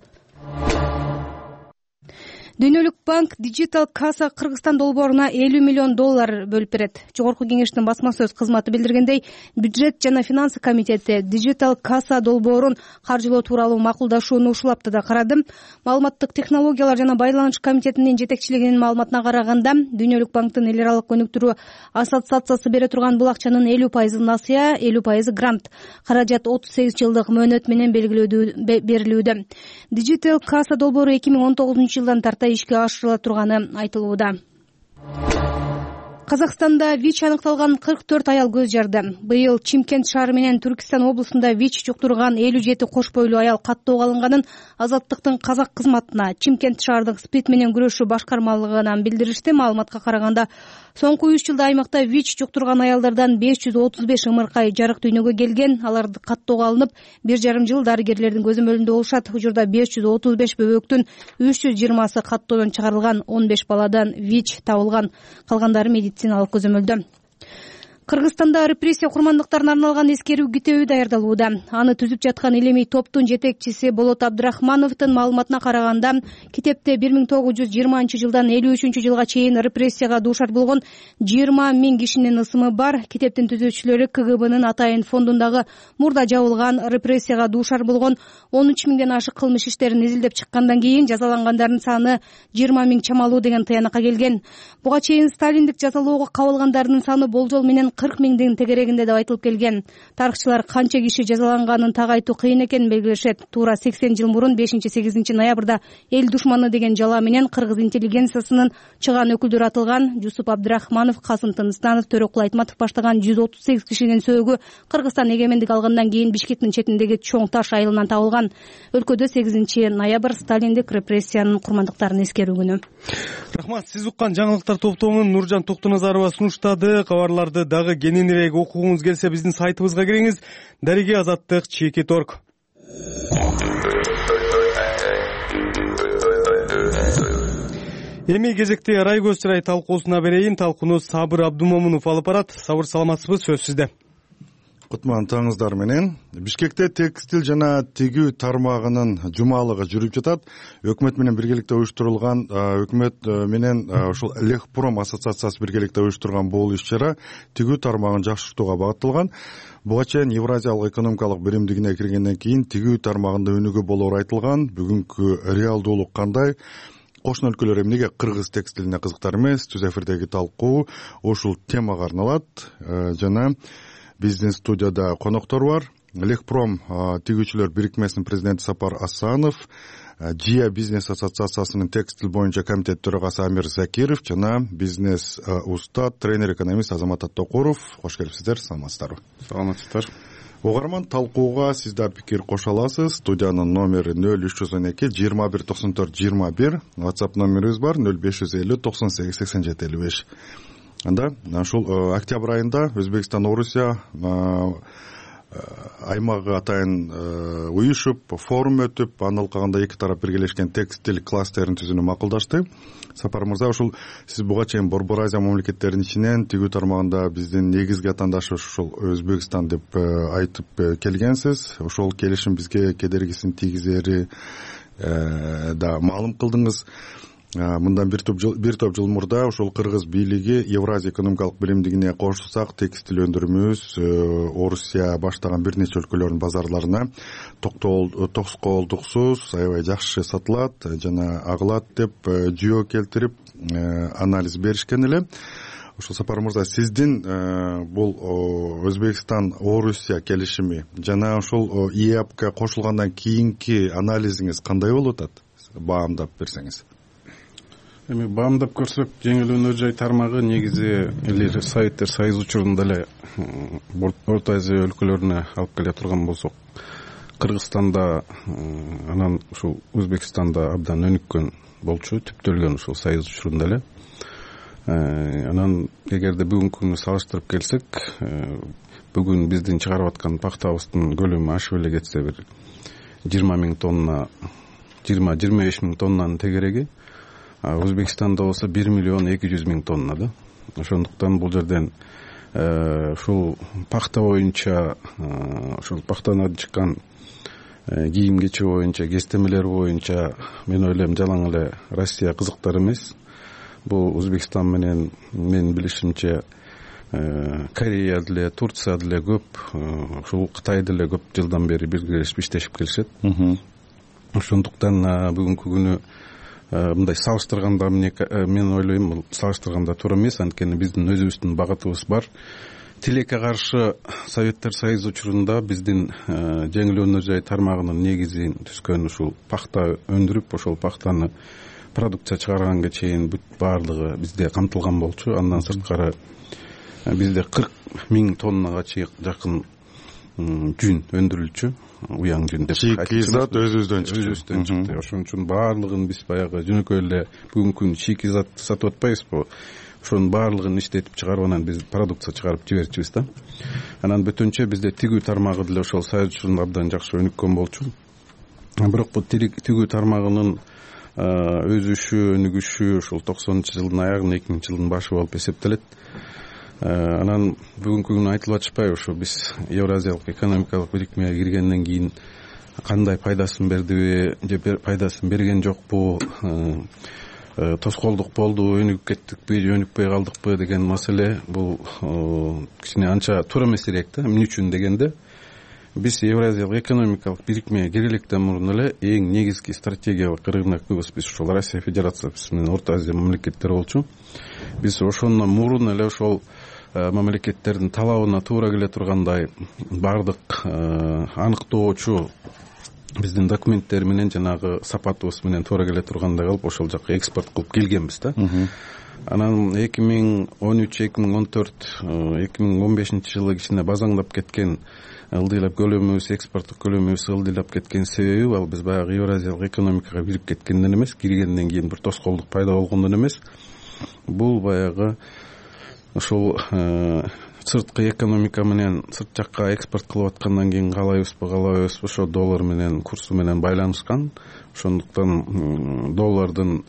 Дүйнөлүк банк Digital Kassa Кыргызстан долбооруна элүү миллион доллар бөлүп берет. Жогорку кеңештин басма сөз кызматы билдиргендей, бюджет жана финансы комитети Digital Kassa долбоорун каржылоо тууралуу макулдашууну ушул аптада карады. Маалыматтык технологиялар жана байланыш комитетинин жетекчилигинин маалыматына караганда, Дүйнөлүк банктын эл аралык өнүктүрүү ассоциациясы бере турган бул акчанын элүү пайызы насыя, элүү пайызы грант. Каражат отуз сегиз жылдык мөөнөт менен берилүүдө. Digital Kassa долбоору эки миң он тогузунчу жылдан тарта ишке ашырыла турганы айтылууда. Казакстанда ВИЧ аныкталган кырк төрт аял көз жарды. Быйыл Чимкент шаары менен Түркистан облусунда ВИЧ жуктурган элүү жети кош бойлуу аял каттоого алынганын Азаттыктын казак кызматына Чимкент шаардык СПИД менен күрөшүү башкармалыгынан билдиришти. Маалыматка караганда, соңку үч жылда аймакта ВИЧ жуктурган аялдардан беш жүз отуз беш ымыркай жарык дүйнөгө келген. Аларды каттоого алынып, бир жарым жыл дарыгерлердин көзөмөлүндө болушат. Учурда беш жүз отуз беш бөбөктүн үч жүз жыйырмасы каттоодон чыгарылган, он беш баладан ВИЧ табылган. Калгандары медициналык көзөмөлдө. Кыргызстанда репрессия курмандыктарына арналган эскерүү китеби даярдалууда. Аны түзүп жаткан илимий топтун жетекчиси Болот Абдрахмановдун маалыматына караганда, китепте бир миң тогуз жүз жыйырманчы жылдан элүү үчүнчү жылга чейин репрессияга дуушар болгон жыйырма миң кишинин ысымы бар. Китептин түзүүчүлөрү КГБнын атайын фондундагы мурда жабылган репрессияга дуушар болгон он үч миңден ашык кылмыш иштерин изилдеп чыккандан кийин жазалангандардын саны жыйырма миң чамалуу деген тыянакка келген. Буга чейин сталиндик жазалоого кабылгандардын саны болжол менен кырк миңдин тегерегинде деп айтылып келген. Тарыхчылар канча киши жазаланганын так айтуу кыйын экенин белгилешет. Туура сексен жыл мурун бешинчи сегизинчи ноябрда эл душманы деген жала менен кыргыз интеллигенциясынын чыган өкүлдөрү атылган. Жусуп Абдрахманов, Касым Тыныстанов, Төрөкул Айтматов баштаган жүз отуз сегиз кишинин сөөгү Кыргызстан эгемендик алгандан кийин Бишкектин четиндеги чоң таш айылынан табылган. Өлкөдө сегизинчи ноябрь сталиндик репрессиянын курмандыктарын эскерүү күнү. Рахмат. Сиз уккан жаңылыктар топтомун Нуржан Токтоназарова сунуштады. Кабарларды дагы кененирээк окугуңуз келсе биздин сайтыбызга кириңиз. Дареги азаттык чекит точка орг. Эми кезекте рай көз чырай талкуусуна берейин. Талкууну Сабыр Абдумомунов алып барат. Сабыр, саламатсызбы? Сөз сизде. Кутман таңыңыздар менен. Бишкекте текстил жана тигүү тармагынын жумалыгы жүрүп жатат. Өкмөт менен биргеликте уюштурулган, өкмөт менен ушул Лехпром ассоциациясы биргеликте уюштурган бул иш-чара тигүү тармагын жакшыртууга багытталган. Буга чейин Евразиялык экономикалык биримдигине киргенден кийин тигүү тармагында өнүгүү болоору айтылган. Бүгүнкү реалдуулук кандай? Кошуна өлкөлөр эмнеге кыргыз текстилине кызыктар эмес? Түз эфирдеги талкуу ушул темага арналат. Жана биздин студияда коноктор бар. Лехпром тигүүчүлөр бирикмесинин президенти Сапар Асанов, Жия бизнес ассоциациясынын текстил боюнча комитет төрагасы Амир Закиров жана бизнес устат, тренер, экономист Азамат Аттокуров. Кош келипсиздер. Саламатсыздарбы? Саламатсыздар. Угарман, талкууга сиз да пикир кошо аласыз. Студиянын номери нөл үч жүз он эки жыйырма бир токсон төрт жыйырма бир. WhatsApp номерибиз бар нөл беш жүз элүү токсон сегиз сексен жети элүү беш. Анда ушул октябрь айында Өзбекстан, Орусия аймагы атайын уюшуп, форум өтүп, андан калганда эки тарап биргелешкен текстил кластерин түзүүнү макулдашты. Сапар мырза, ушул сиз буга чейин Борбор Азия мамлекеттеринин ичинен тигүү тармагында биздин негизги атаандашы ушул Өзбекстан деп айтып келгенсиз. Ошол келишим бизге кедергисин тийгизери да маалым кылдыңыз. Мындан бир топ жыл, бир топ жыл мурда ошол кыргыз бийлиги Евразия экономикалык биримдигине кошулсак, текстил өндүрүүбүз Орусия баштаган бир нече өлкөлөрдүн базарларына тоскоолдуксуз аябай жакшы сатылат жана агылат деп жүйө келтирип анализ беришкен эле. Ошол Сапар мырза, сиздин бул Өзбекстан Орусия келишими жана ошол ИЭАПка кошулгандан кийинки анализиңиз кандай болуп атат? Баамдап берсеңиз. Эми баамдап көрсөк, жеңил өнөр жай тармагы негизи эле Советтер Союз учурунда эле Орто Азия өлкөлөрүнө алып келе турган болсок, Кыргызстанда анан ушул Өзбекстанда абдан өнүккөн болчу, түптөлгөн ушул Союз учурунда эле. Анан эгерде бүгүнкү күнү салыштырып келсек, бүгүн биздин чыгарып аткан пахтабыздын көлөмү ашып эле кетсе бир жыйырма миң тонна, жыйырма жыйырма беш миң тоннанын тегереги, Өзбекстанда болсо бир миллион эки жүз миң тонна да. Ошондуктан бул жерден ушул пахта боюнча, ушул пахтадан чыккан кийим кечи боюнча, кестемелер боюнча мен ойлойм жалаң эле Россия кызыктар эмес. Бул Өзбекстан менен менин билишимче Корея деле, Турция деле көп, ушул Кытай деле көп жылдан бери биргелешип иштешип келишет. Ошондуктан бүгүнкү күнү мындай салыштырганда мен ойлойм, бул салыштырганда туура эмес, анткени биздин өзүбүздүн багытыбыз бар. Тилекке каршы Советтер Союзу учурунда биздин жеңил өнөр жай тармагынын негизин түзгөн ушул пахта өндүрүп, ошол пахтаны продукция чыгарганга чейин бүт баардыгы бизде камтылган болчу. Андан сырткары бизде кырк миң тоннага жакын жүн өндүрүлчү. Уяң жүн деп чийки зат өзүбүздөн чыкты. Өзүбүздөн чыкты. Ошон үчүн баардыгын биз баягы жөнөкөй эле бүгүнкү күнү чийки зат сатып атпайбызбы? Ошонун баардыгын иштетип чыгарып анан биз продукция чыгарып жиберчүбүз да. Анан бөтөнчө бизде тигүү тармагы деле ошол Союз учурунда абдан жакшы өнүккөн болчу. Бирок бул тигүү тармагынын өсүшү, өнүгүшү ошол токсонунчу жылдын аягында, эки миңинчи жылдын башы болуп эсептелет. анан бүгүнкү күнү айтылып атышпайбы ушу биз Евразиялык экономикалык бирикмеге киргенден кийин кандай пайдасын бердиби же пайдасын берген жокпу, тоскоолдук болдубу, өнүгүп кеттикпи же өнүкпөй калдыкпы деген маселе бул кичине анча туура эмес элек да. Эмне үчүн дегенде биз Евразиялык экономикалык бирикмеге кире электен мурун эле эң негизги стратегиялык рыногубуз биз ушул Россия Федерациясы менен Орто Азия мамлекеттери болчу. Биз ошондон мурун эле ошол мамлекеттердин талабына туура келе тургандай баардык аныктоочу биздин документтер менен жанагы сапатыбыз менен туура келе тургандай кылып ошол жака экспорт кылып келгенбиз да. Анан эки миң он үч эки миң он төрт эки миң он бешинчи жылы кичине базаңдап кеткен ылдыйлап көлөмүбүз, экспорттук көлөмүбүз ылдыйлап кеткен себеби ал биз баягы Евразиялык экономикага кирип кеткенден эмес, киргенден кийин бир тоскоолдук пайда болгондон эмес, бул баягы ошол сырткы экономика менен сырт жакка экспорт кылып аткандан кийин каалайбызбы каалабайбызбы ошо доллар менен курсу менен байланышкан. Ошондуктан доллардын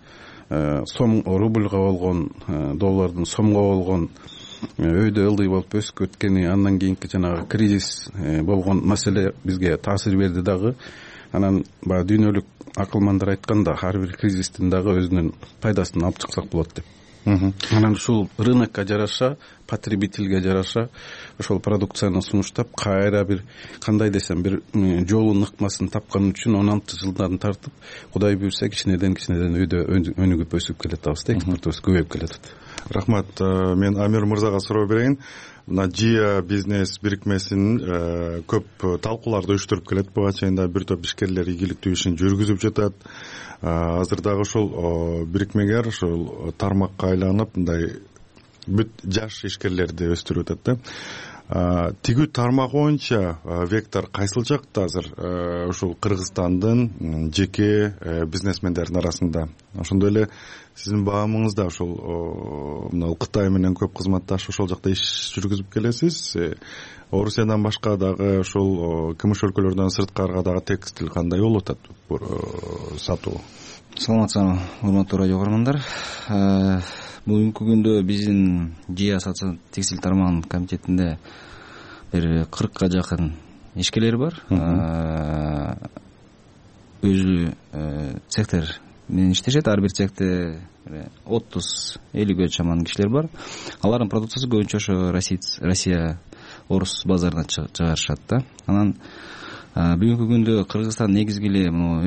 сом рубльга болгон, доллардын сомго болгон өйдө ылдый болуп өсүп өткени, андан кийинки жанагы кризис болгон маселе бизге таасир берди дагы. Анан баягы дүйнөлүк акылмандар айтканда ар бир кризистин дагы өзүнүн пайдасын алып чыксак болот деп. Анан ушул рынокко жараша, потребительге жараша ошол продукцияны сунуштап, кайра бир кандай десем бир жолун ыкмасын тапкан үчүн он алты жылдан тартып, Кудай буйрса кичинеден кичинеден өйдө өнүгүп өсүп келатабыз да, экспортубуз көбөйүп келатат. Рахмат. Мен Амир мырзага суроо берейин. Мына Жия бизнес бирикмесинин көп талкууларды уюштуруп келет. Буга чейин да бир топ ишкерлер ийгиликтүү ишин жүргүзүп жатат. Азыр дагы ошол бирикмегер ошол тармакка айланып мындай бүт жаш ишкерлерди өстүрүп атат да. Тигүү тармак боюнча вектор кайсыл жакта азыр ушул Кыргызстандын жеке бизнесмендердин арасында? Ошондой эле сиздин баамыңызда ошол мына Кытай менен көп кызматташ ошол жакта иш жүргүзүп келесиз. Орусиядан башка дагы ошол кмш өлкөлөрдөн сырткарга дагы текстиль кандай болуп атат сатуу? Саламатсызбы, урматтуу радио угармандар. Бүгүнкү күндө биздин Жия сатуу текстиль тармагынын комитетинде бир кыркка жакын ишкерлер бар. Өзү цехтер менен иштешет. Ар бир цехте отуз элүүгө чаман кишилер бар. Алардын продукциясы көбүнчө ошо Россия, орус базарына чыгарышат да. Анан бүгүнкү күндө Кыргызстан негизги эле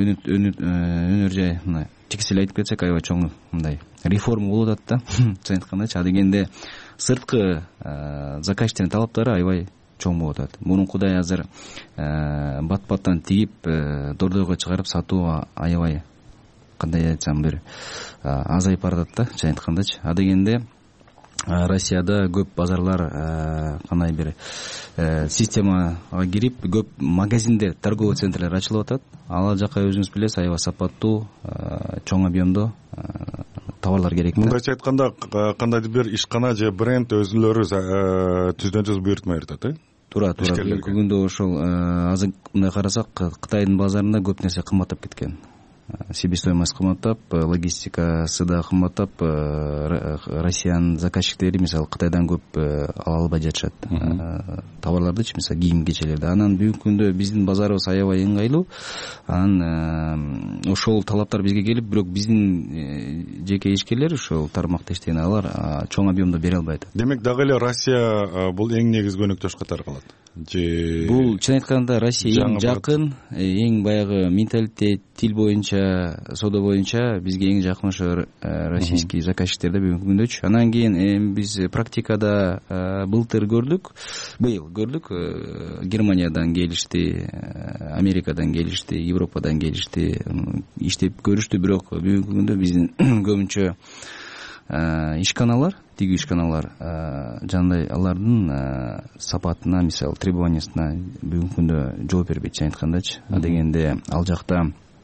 өнөр жай мына текстиль айтып кетсек аябай чоң мындай реформа болуп атат да. Чын айткандачы, адегенде сырткы заказчиктердин талаптары аябай чоң болуп атат. Мурункудай азыр бат-баттан тигип дордойго чыгарып сатуу аябай кандай айтсам бир азайып баратат да, чын айткандачы. Адегенде Россияда көп базарлар кандай бир системага кирип, көп магазиндер, торговый центрлер ачылып атат. Ал жака өзүңүз билесиз, аябай сапаттуу, чоң объемдо товарлар керек. Мындайча айтканда, кандайдыр бир ишкана же бренд өзүлөрү түздөн түз буйртма берет, э? Туура, туура. Бүгүнкү күндө ошол азыр мындай карасак, Кытайдын базарында көп нерсе кымбаттап кеткен. Себестоимость кымбаттап, логистикасы да кымбаттап, Россиянын заказчиктери мисалы Кытайдан көп ала албай жатышат товарлардычы, мисалы кийим кечелерди. Анан бүгүнкү күндө биздин базарыбыз аябай ыңгайлуу. Анан ошол талаптар бизге келип, бирок биздин жеке ишкерлер ошол тармакта иштеген алар чоң объемдо бере албай атат. Демек дагы эле Россия бул эң негизги өнөктөш катары калат. Же бул чын айтканда Россия эң жакын, эң баягы менталитет, тил боюнча, соода боюнча бизге эң жакын ошо российский заказчиктерде бүгүнкү күндөчү. Анан кийин биз практикада былтыр көрдүк, быйыл көрдүк, Германиядан келишти, Америкадан келишти, Европадан келишти, иштеп көрүштү, бирок бүгүнкү күндө биздин көбүнчө ишканалар, тигүү ишканалар жандай алардын сапатына, мисалы требованиясына бүгүнкү күндө жооп бербейт, чын айткандачы. Адегенде ал жакта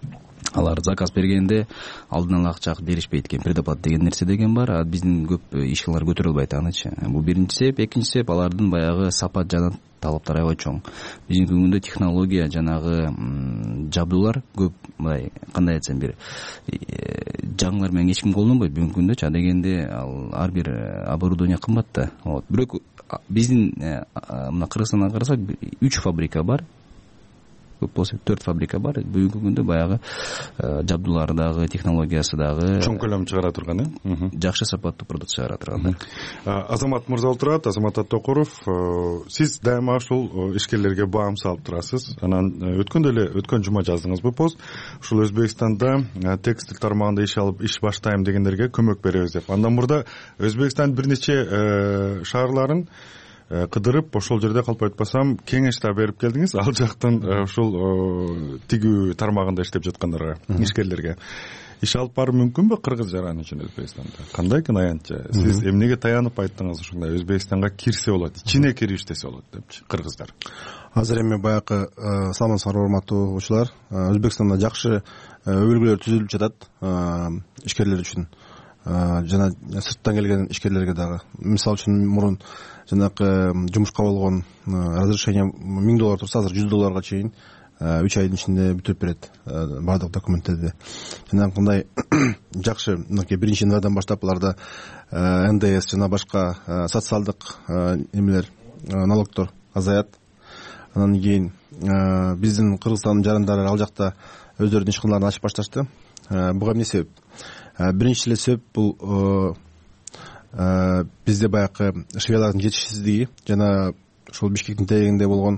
алар заказ бергенде алдын ала акча беришпейт экен, предоплата деген нерсе деген бар. А биздин көп ишканалар көтөрө албайт анычы. Бул биринчи себеп. Экинчи себеп, алардын баягы сапат жана талаптары аябай чоң. Биздин күнгүндө технология жанагы жабдуулар көп, мындай кандай айтсам, бир жаңылар менен эч ким колдонбойт бүгүнкү күндө. Дегенде ал ар бир оборудование кымбат да. Вот. Бирок биздин мына Кыргызстандан карасак үч фабрика бар. Көп болсо төрт фабрика бар. Бүгүнкү күндө баягы жабдуулары дагы, технологиясы дагы чоң көлөм чыгара турган, э? Жакшы сапаттуу продукт чыгара турган. Азамат мырза отурат, Азамат Аттокуров, сиз дайыма ушул ишкерлерге баам салып турасыз. Анан өткөндө эле өткөн жума жаздыңыз бул пост. Ушул Өзбекстанда текстиль тармагында иш алып иш баштайм дегендерге көмөк беребиз деп. Андан мурда Өзбекстан бир нече шаарларын кыдырып, ошол жерде калп айтпасам, кеңеш да берип келдиңиз. Ал жактан ушул тигүү тармагында иштеп жаткандарга, ишкерлерге. Иш алып баруу мүмкүнбү кыргыз жараны үчүн Өзбекстанда? Кандай экен аянтча? Сиз эмнеге таянып айттыңыз ушундай Өзбекстанга кирсе болот, ичине кирип иштесе болот депчи кыргыздар? Азыр эми баягы саламатсыздарбы урматтуу угуучулар. Өзбекстанда жакшы өбөлгөлөр түзүлүп жатат ишкерлер үчүн. Жана сырттан келген ишкерлерге дагы. Мисалы үчүн мурун жанагы жумушка болгон разрешение миң доллар турса, азыр жүз долларга чейин үч айдын ичинде бүтүрүп берет баардык документтерди. Жанагындай жакшы, мынакей биринчи январдан баштап аларда эн дэ эс жана башка социалдык эмелер, налогдор азаят. Анан кийин биздин Кыргызстандын жарандары ал жакта өздөрүнүн ишканаларын ачып башташты. Буга эмне себеп? Биринчи эле себеп бул бизде баягы швеялардын жетишсиздиги жана ушул Бишкектин тегинде болгон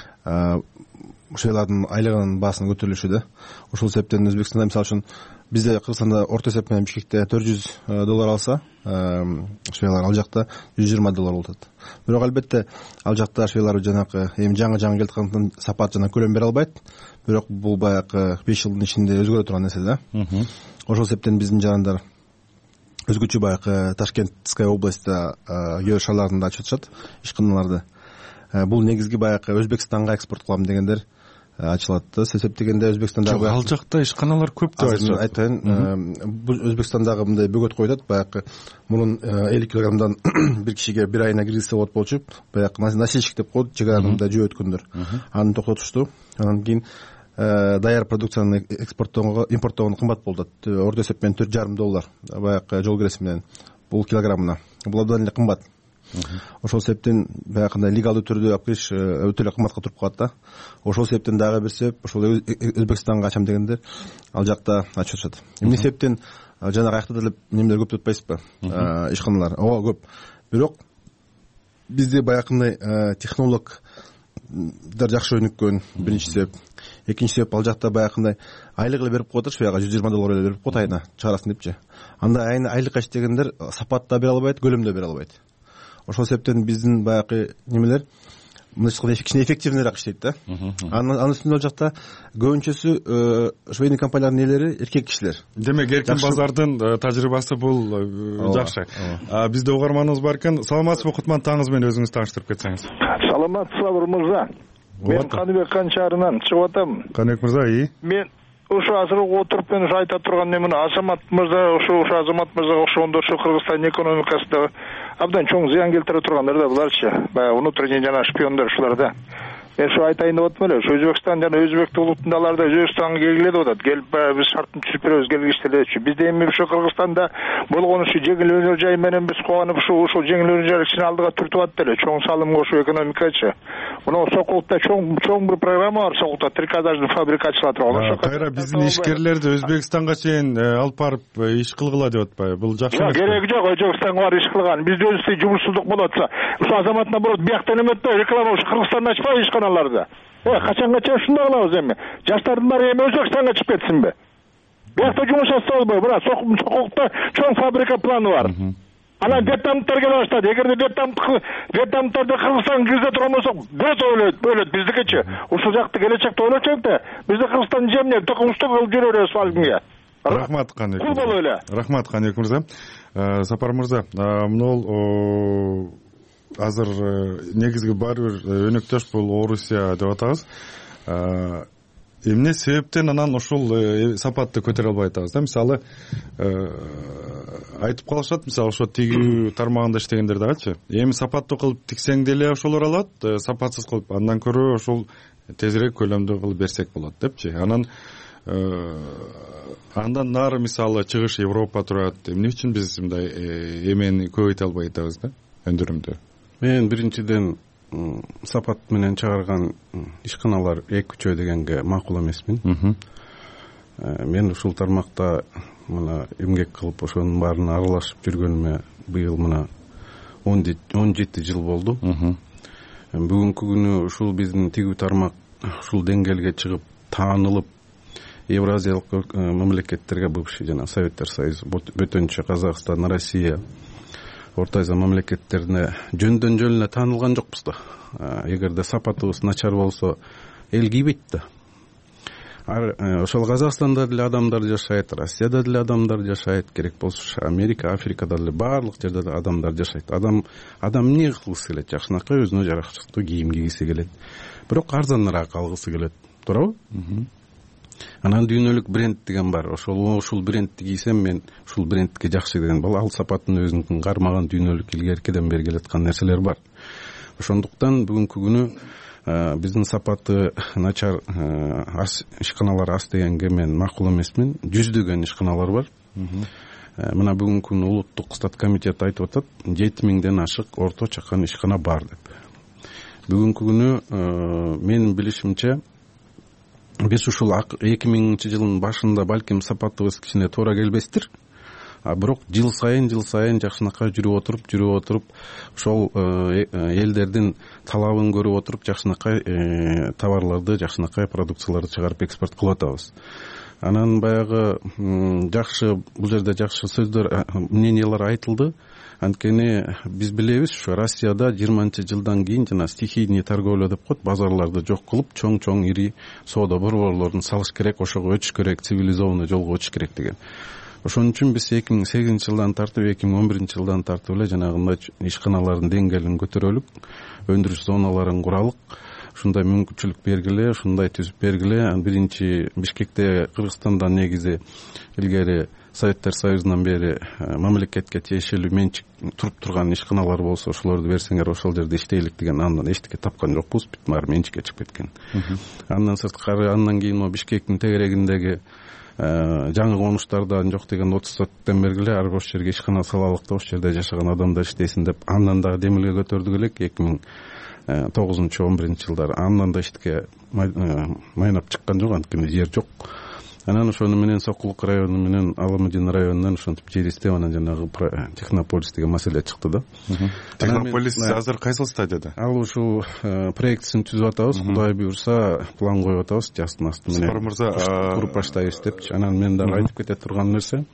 швеялардын айлыгынын баасынын көтөрүлүшү да. Ошол себептен Өзбекстанда, мисалы үчүн, бизде Кыргызстанда орто эсеп менен Бишкекте төрт жүз доллар алса, швеялар ал жакта жүз жыйырма доллар болот. Бирок албетте ал жакта швеялар жанагы эми жаңы жаңы келаткандыктан сапат жана көлөм бере албайт. Бирок бул баягы беш жылдын ичинде өзгөрө турган нерсе да. Ошол себептен биздин жарандар өзгөчө баягы Ташкентская областьта жер шаарларында ачып атышат ишканаларды. Бул негизги баягы Өзбекстанга экспорт кылам дегендер ачылат да. Септегенде Өзбекстандагы ал жакта ишканалар көп деп айтышат. Айтайын, бул Өзбекстандагы мындай бөгөт коюлат. Баягы мурун элүү килограммдан бир кишиге бир айына киргизсе болот болчу. Баягы насильщик деп коет, чегаранында жөө өткөндөр. Аны токтотушту. Анан кийин даяр продукцияны экспорттоого, импорттоого кымбат болду. Орто эсеп менен төрт жарым доллар баягы жол киреси менен бул килограммына. Бул абдан эле кымбат. Ошол себептен баягындай легалдуу түрдө алып келиш өтө эле кымбатка туруп калат да. Ошол себептен дагы бир себеп, ошол Өзбекстанга ачам дегендер ал жакта ачып атышат. Эмне себептен жанагы аякта деле немелер көп деп атпайсызбы? Ишканалар ооба көп. Бирок бизде баягындай технологдор жакшы өнүккөн, биринчи себеп. Экинчи себеп, ал жакта баягындай айлык эле берип коет, швеяга жүз жыйырма доллар эле берип коет айына чыгарасын депчи. Анда айына айлыкка иштегендер сапат да бере албайт, көлөм да бере албайт. Ошол себептен биздин баягы немелер мындайча кичине эффективныйраак иштейт да. Анын үстүндө ал жакта көбүнчөсү швейный компаниялардын ээлери эркек кишилер. Демек эркин базардын тажрыйбасы бул жакшы. Бизде угарманыбыз бар экен. Саламатсызбы Кутман, таңыңыз менен өзүңүз тааныштырып кетсеңиз. Саламатсызбы мырза. Мен Каныбек кан шаарынан чыгып атам. Каныбек мырза, ии. Мен ушу азыр отуруп мен ушу айта турган эмне Азамат мырза, ушу ушу Азамат мырзага окшогондор ушу Кыргызстандын экономикасында абдан чоң зыян келтире тургандар да буларчы. Баягы внутренний жана шпиондор ушулар да. Мен ушу айтайын деп атам эле. Ушу Өзбекстан жана өзбек улутунда аларда Өзбекстанга келгиле деп атат. Келип баягы биз шартын түзүп беребиз, келгиле депчи. Бизде эми ушу Кыргызстанда болгон ушу жеңил өнөр жай менен биз кубанып ушу ушул жеңил өнөр жай кичине алдыга түртүп атты эле. Чоң салым кошуу экономикачы. Мына Сокулукта чоң чоң бир программа бар. Сокулукта трикотажный фабрика ачылат. Кайра биздин ишкерлерди Өзбекстанга чейин алып барып иш кылгыла деп атпайбы? Бул жакшы эмес. Кереги жок, Өзбекстанга барып иш кылган. Бизде өзүбүздө жумушсуздук болот атса, ушу Азаматына болот бияктан эметте реклама ушу Кыргызстанда ачпайбы ишканаларды. Э, качанга ушундай кылабыз эми? Жаштардын баары эми Өзбекстанга чыгып кетсинби? Биякта жумуш ачса болбойбу? Мына Сокулукта чоң фабрика планы бар. Анан детдомдор келе баштады. Эгерде детдомдорду Кыргызстанга киргизе турган болсок, бөт ойлойт, бөлөт биздикичи. Ушул жакты келечекте ойлочок да, бизде Кыргызстандын жемине токумуштук кылып жүрө беребиз балгинге. Рахмат Каныбек. Кул боло эле. Рахмат Каныбек мырза. Сапар мырза, мына азыр негизги баары бир өнөктөш бул Орусия деп атабыз. эмне себептен анан ушул сапатты көтөрө албай атабыз да? Мисалы айтып калышат, мисалы ошо тигүү тармагында иштегендер дагычы, эми сапаттуу кылып тиксең деле ошолор алат, сапатсыз кылып андан көрө ошол тезирээк көлөмдүү кылып берсек болот депчи. Анан андан нары мисалы чыгыш Европа турат. Эмне үчүн биз мындай эмени көбөйтө албай атабыз да, өндүрүмдү? Мен биринчиден сапат менен чыгарган ишканалар эки үчөө дегенге макул эмесмин. Мен ушул тармакта мына эмгек кылып ошонун баарына аралашып жүргөнүмө быйыл мына он жети жыл болду. Бүгүнкү күнү ушул биздин тигүү тармак ушул деңгээлге чыгып таанылып Евразиялык мамлекеттерге, бывший жана Советтер Союзу, бөтөнчө Казакстан, Россия, Орто Азия мамлекеттерине жөндөн жөн эле таанылган жокпуз да. Эгерде сапатыбыз начар болсо эл кийбейт да. Ошол Казакстанда деле адамдар жашайт, Россияда деле адамдар жашайт, керек болсо Америка, Африкада деле баардык жерде да адамдар жашайт. Адам адам эмне кылгысы келет? Жакшынакай өзүнө жараштыктуу кийим кийгиси келет. Бирок арзаныраак алгысы келет. Туурабы? Анан дүйнөлүк бренд деген бар. Ошол ушул брендти кийсем мен ушул брендке жакшы деген бол, ал сапаттын өзүнүн кармаган дүйнөлүк илгеркиден бери келаткан нерселер бар. Ошондуктан бүгүнкү күнү биздин сапаты начар ишканалар аз дегенге мен макул эмесмин. Жүздөгөн ишканалар бар. Мына бүгүнкү күнү улуттук стат комитет айтып атат, жети миңден ашык орто чакан ишкана бар деп. Бүгүнкү күнү менин билишимче биз ушул эки миңинчи жылдын башында балким сапатыбыз кичине туура келбестир. А бирок жыл сайын жыл сайын жакшынакай жүрүп отуруп, жүрүп отуруп, ошол элдердин талабын көрүп отуруп, жакшынакай товарларды, жакшынакай продукцияларды чыгарып экспорт кылып атабыз. Анан баягы жакшы, бул жерде жакшы сөздөр, мнениялар айтылды. Анткени биз билебиз, ушу Россияда жыйырманчы жылдан кийин жана стихийный торговля деп коет, базарларды жок кылып, чоң-чоң ири соода борборлорун салыш керек, ошого өтүш керек, цивилизованный жолго өтүш керек деген. Ошон үчүн биз эки миң сегизинчи жылдан тартып, эки миң он биринчи жылдан тартып эле жанагындай ишканалардын деңгээлин көтөрөлүк, өндүрүш зоналарын куралык, ушундай мүмкүнчүлүк бергиле, ушундай түзүп бергиле. Биринчи Бишкекте, Кыргызстандан негизи илгери Советтер Союзунан бери мамлекетке тиешелүү менчик туруп турган ишканалар болсо, ошолорду берсеңер, ошол жерде иштейлик деген андан эчтеке тапкан жокпуз, бүт баары менчикке чыгып кеткен. Андан сырткары, андан кийин могу Бишкектин тегерегиндеги жаңы конуштардан жок деген отуз соттон бергиле, ар бир жерге ишкана салалык да, ошол жерде жашаган адамдар иштесин деп андан дагы демилге көтөрдүк элек эки миң тогузунчу он биринчи жылдары. Андан да эчтеке майнап чыккан жок, анткени жер жок. Анан ошону менен Сокулук району менен Аламудин районунан ошентип жер издеп, анан жанагы Технополис деген маселе чыкты да. Технополис азыр кайсыл стадияда? Ал ушул проектисин түзүп атабыз, Кудай буйрса план коюп атабыз, жастын асты менен. Сапар мырза, куруп баштайбыз депчи. Анан мен дагы айтып кете турган нерсе,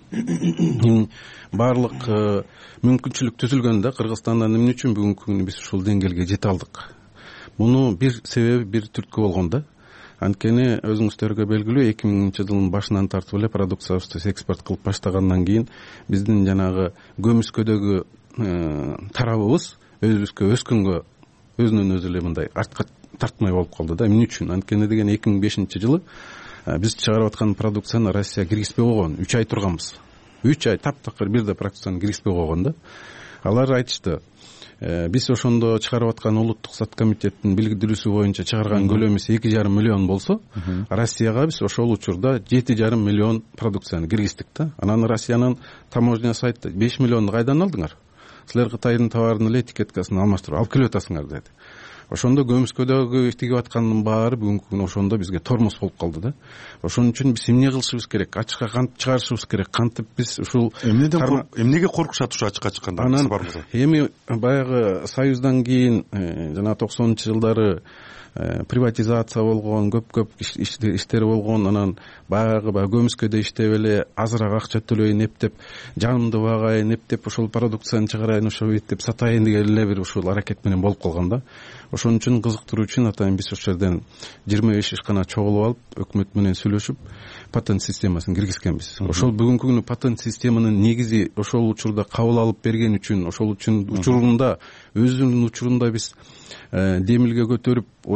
баардык мүмкүнчүлүк түзүлгөн да. Кыргызстандан эмне үчүн бүгүнкү күнү биз ушул деңгээлге жете алдык? Муну бир себеби, бир түрткү болгон да. Анткени өзүңүздөргө белгилүү, эки миңинчи жылдын башынан тартып эле продукциябызды экспорт кылып баштагандан кийин биздин жанагы көмүскөдөгү тарабыбыз өзүбүзгө өскөнгө өзүнөн өзү эле мындай артка тартмай болуп калды да. Эмне үчүн? Анткени деген эки миң бешинчи жылы биз чыгарып аткан продукцияны Россия киргизбей койгон, үч ай турганбыз. үч ай таптакыр бирде продукцияны киргизбей койгон да. Алар айтышты, биз ошондо чыгарып аткан улуттук стат комитеттин билдирүүсү боюнча чыгарган көлөмүбүз эки жарым миллион болсо, Россияга биз ошол учурда жети жарым миллион продукцияны киргиздик да. Анан Россиянын таможнясы айтты, беш миллионду кайдан алдыңар? Силер Кытайдын товарынын эле этикеткасын алмаштырып алып келип атасыңар деди. Ошондо көмүскөдөгү тигип аткандын баары бүгүнкү күнү ошондо бизге тормоз болуп калды да. Ошон үчүн биз эмне кылышыбыз керек? Ачыкка кантип чыгарышыбыз керек? Кантип биз ушул эмнеден эмнеге коркушат ушу ачыкка чыкканда? Анан эми баягы Союздан кийин жана токсонунчу жылдары приватизация болгон, көп-көп иштер болгон. Анан баягы баягы көмүскөдө иштеп эле азыраак акча төлөйүн эптеп, жанымды багайын эптеп, ошол продукцияны чыгарайын, ошо эптеп сатайын деген эле бир ушул аракет менен болуп калган да. Ошон үчүн кызыктыруу үчүн атайын биз ошол жерден жыйырма беш ишкана чогулуп алып, өкмөт менен сүйлөшүп, патент системасын киргизгенбиз. Ошол бүгүнкү күнү патент системанын негизи ошол учурда кабыл алып берген үчүн, ошол үчүн учурунда өзүнүн учурунда биз демилге көтөрүп,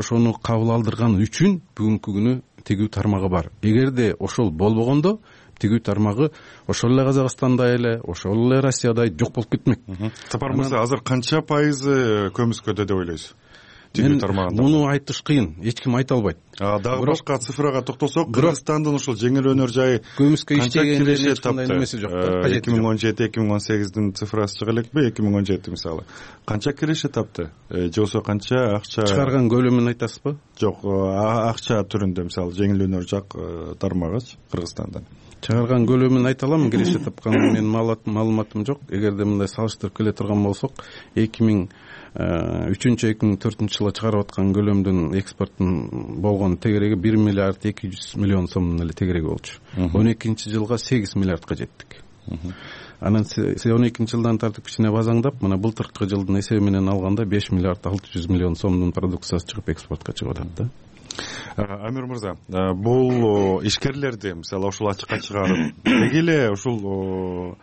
ошону кабыл алдырган үчүн бүгүнкү күнү тигүү тармагы бар. Эгерде ошол болбогондо тигүү тармагы ошол эле Казакстанда эле, ошол эле Россияда жок болуп кетмек. Сапар мырза, азыр канча пайызы көмүскөдө деп ойлойсуз? Мен муну айтыш кыйын, эч ким айта албайт. Дагы башка цифрага токтолсок, Кыргызстандын ушул жеңил өнөр жайы көмүскө иштегенде эч кандай немеси жок да. эки миң он жети эки миң он сегиздин цифрасы чыга элекпи? эки миң он жети мисалы канча киреше тапты же болбосо канча акча чыгарган көлөмүн айтасызбы? Жок, акча түрүндө мисалы жеңил өнөр жак тармагычы Кыргызстандан чыгарган көлөмүн айта алам. Киреше тапкан менин маалыматым жок. Эгерде мындай салыштырып келе турган болсок, эки миң үчүнчү эки миң төртүнчү жылы чыгарып аткан көлөмдүн экспорттун болгон тегереги бир миллиард эки жүз миллион сомдун эле тегереги болчу. он экинчи жылга сегиз миллиардка жеттик. Анан он экинчи жылдан тартып кичине базаңдап, мына былтыркы жылдын эсеби менен алганда беш миллиард алты жүз миллион сомдун продукциясы чыгып экспортко чыгып атат да. Амир мырза, бул ишкерлерди мисалы ушул ачыкка чыгарып, деги эле ушул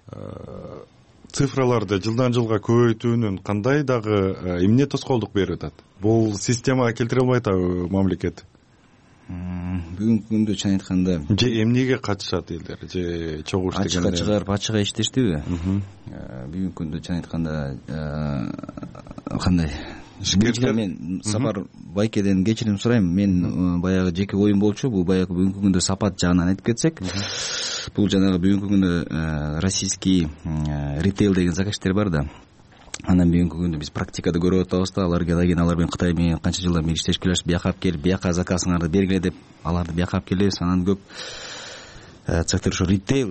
цифраларды жылдан жылга көбөйтүүнүн кандай дагы эмне тоскоолдук берип атат? Бул системага келтире албайт атабы мамлекет? Бүгүнкү күндө чын айтканда же эмнеге катышат элдер же чогуу иштеген ачыкка чыгарып ачык иштештиби? Бүгүнкү күндө чын айтканда кандай биринчиден мен Сапар Байкеден кечирим сурайм. Мен баягы жеке оюм болчу. Бул баягы бүгүнкү күндө сапат жагынан айтып кетсек, бул жанагы бүгүнкү күндө российский ритейл деген заказчиктер бар да. Анан бүгүнкү күндө биз практикада көрүп атабыз да, алар келген, алар менен Кытай менен канча жылдан бери иштешип келебиз. Бияка алып келип, бияка заказыңарды бергиле деп, аларды бияка алып келебиз. Анан көп цехтер ошо ритейл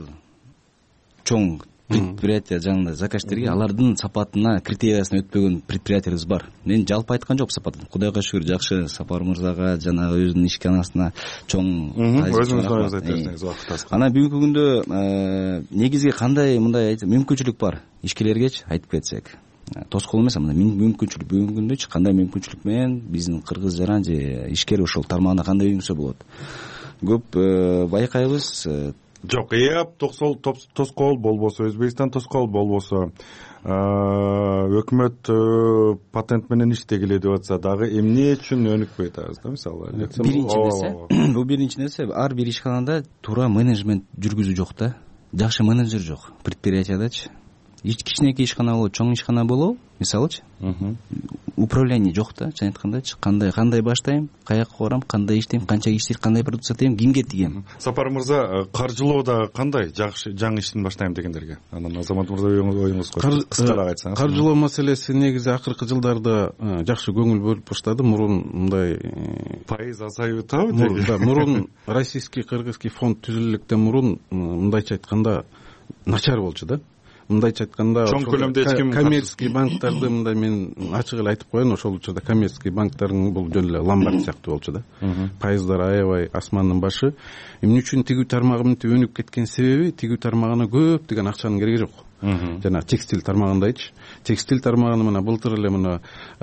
чоң предприятие жанында заказчиктерге алардын сапатына, критериясына өтпөгөн предприятиябыз бар. Мен жалпы айткан жок сапатын. Кудайга шүгүр, жакшы. Сапар мырзага, жанагы өзүнүн ишканасына чоң өзүңүз айтасыңыз убакыт. Анан бүгүнкү күндө негизги кандай мындай мүмкүнчүлүк бар ишкерлергечи айтып кетсек. Тоскоол эмес, мындай мүмкүнчүлүк бүгүнкү күндө кандай мүмкүнчүлүк менен биздин кыргыз жаран же ишкер ошол тармагына кандай үйүнсө болот. Көп байкайбыз. Жок, эап тоскоол болбосо, Өзбекстан тоскоол болбосо, өкмөт патент менен иштегиле деп атса дагы эмне үчүн өнүкпөйт атабыз да мисалы? Биринчи нерсе, бул биринчи нерсе, ар бир ишканада туура менеджмент жүргүзүү жок да. Жакшы менеджер жок предприятиядачы. Кичинекей ишкана болот, чоң ишкана болобу, мисалычы. Управление жок да, чын айткандачы. Кандай кандай баштайм, каяка барам, кандай иштейм, канча иштейм, кандай продукция сатайм, кимге тигем. Сапар мырза, каржылоодо кандай жакшы жаңы иштин баштайм дегендерге? Анан Азамат мырза оюңуз кыскараак айтсаңыз. Каржылоо маселеси негизи акыркы жылдарда жакшы көңүл бөлүп баштады. Мурун мындай пайыз азайып атабы? Мурун российский кыргызский фонд түзүлгөндөн мурун мындайча айтканда начар болчу да. Мындайча айтканда чоң көлөмдө эч ким коммерческий банктарды мындай мен ачык эле айтып коеюн, ошол учурда коммерческий банктардын бул жөн эле ломбард сыяктуу болчу да. Пайыздар аябай асмандын башы. Эмне үчүн тигүү тармагы мынтип өнүп кеткен себеби, тигүү тармагына көптөгөн акчанын кереги жок. Жана текстиль тармагындайчы. Текстиль тармагына мына былтыр эле мына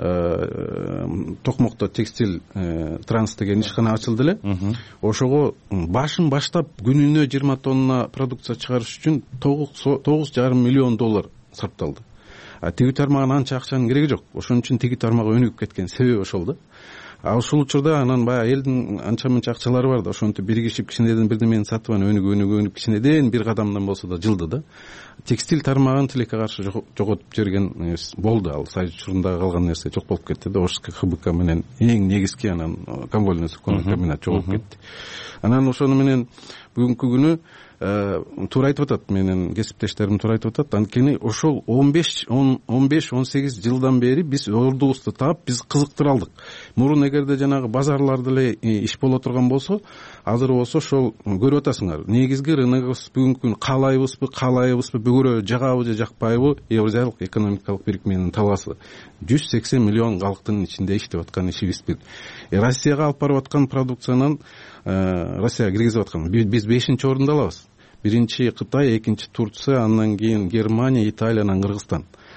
Токмокто текстиль транс деген ишкана ачылды эле. Ошого башын баштап күнүнө жыйырма тонна продукция чыгарыш үчүн тогуз жарым миллион доллар сарпталды. А тигүү тармагына анча акчанын кереги жок. Ошон үчүн тигүү тармагы өнүгүп кеткен себеби ошол да. А ушул учурда анан баягы элдин анча мынча акчалары бар да, ошентип биригишип кичинеден бирдемени сатып анан өнүгүп өнүгүп өнүгүп кичинеден бир кадамдан болсо да жылды да. Текстиль тармагын тилекке каршы жоготуп жиберген болду. Ал сайыз учурунда калган нерсе жок болуп кетти да. Ошко ХБК менен эң негизги анан конвольный суконный комбинат жогоп кетти. Анан ошону менен бүгүнкү күнү туура айтып атат, менин кесиптештерим туура айтып атат. Анткени ошол он беш он сегиз жылдан бери биз ордубузду таап, биз кызыктыра алдык. Мурун эгерде жанагы базарларда эле иш боло турган болсо, азыр болсо ошол көрүп атасыңар. Негизги рыногубуз бүгүнкү күнү каалайбызбы, каалайбызбы, бүгүрө жагабы же жакпайбы, Евразиялык экономикалык бирикменин талаасы. жүз сексен миллион калктын ичинде иштеп аткан ишибиз бир. Россияга алып барып аткан продукциянын Россияга киргизип аткан биз бешинчи орунда алабыз. Биринчи Кытай, экинчи Турция, андан кийин Германия, Италия, анан Кыргызстан.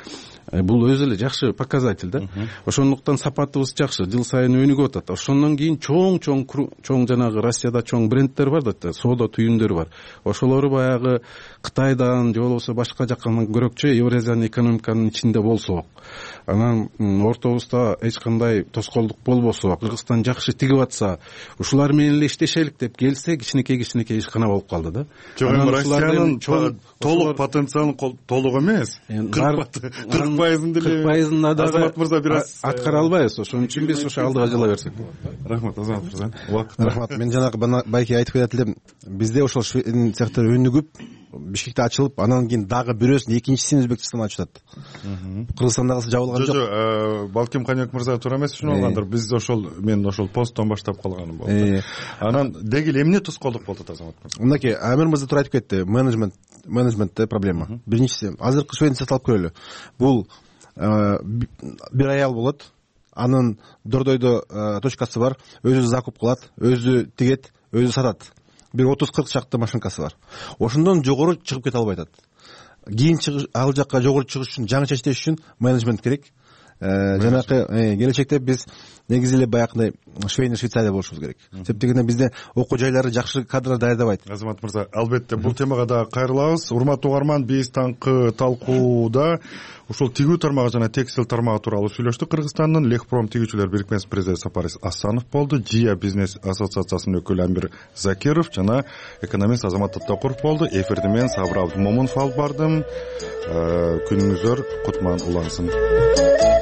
бул өзү эле жакшы показатель да. Ошондуктан сапатыбыз жакшы, жыл сайын өнүгүп атат. Ошондон кийин чоң чоң чоң жанагы Россияда чоң брендтер бар да, соода түйүндөр бар. Ошолору баягы Кытайдан же болбосо башка жактан көрөкчө Евразиянын экономиканын ичинде болсок, анан ортобузда эч кандай тоскоолдук болбосо, Кыргызстан жакшы тигип атса, ушулар менен эле иштешелик деп келсе, кичинекей кичинекей ишкана болуп калды да. Жок, эми Россиянын толук потенциалын толук эмес. кырк пайызын деле кырк пайызын дагы Азамат мырза бир аз аткара албайбыз. Ошон үчүн биз ошо алдыга жыла берсек. Рахмат Азамат мырза. Рахмат. Мен жанагы байке айтып кетет элем, бизде ошол цехтер өнүгүп, Бишкекте ачылып, анан кийин дагы бирөөсүн экинчисин Өзбекстан ачып атат. Кыргызстандагысы жабылган жок. Жок, балким Канек мырза туура эмес ушуну алгандыр. Биз ошол мен ошол посттон баштап калганым болду. Анан деги эле эмне тоскоолдук болду Азамат мырза? Мынакей, Амир мырза туура айтып кетти. Менеджмент, менеджментте проблема. Биринчиси, азыркы ситуацияны алып көрөлү. Бул бир аял болот, анын Дордойдо точкасы бар, өзү закуп кылат, өзү тигет, өзү сатат. Бир отуз кырк чакты машинкасы бар. Ошондон жогору чыгып кете албай атат. Кийин ал жакка жогору чыгыш үчүн, жаңыча иштеш үчүн менеджмент керек. Жанакы келечекте биз негизи эле баягындай Швейна Швейцария болушубуз керек. Себеп дегенде бизде окуу жайлары жакшы кадрлар даярдабайт. Азамат мырза, албетте бул темага да кайрылабыз. Урматтуу угарман, биз таңкы талкууда ушул тигүү тармагы жана текстиль тармагы тууралуу сүйлөштүк. Кыргызстандын Лехпром тигүүчүлөр бирикмесинин президенти Сапарис Асанов болду. ЖИА бизнес ассоциациясынын өкүлү Амир Закиров жана экономист Азамат Таттакуров болду. Эфирди мен Сабыр Абдымомунов алып бардым. Күнүңүздөр кутман улансын.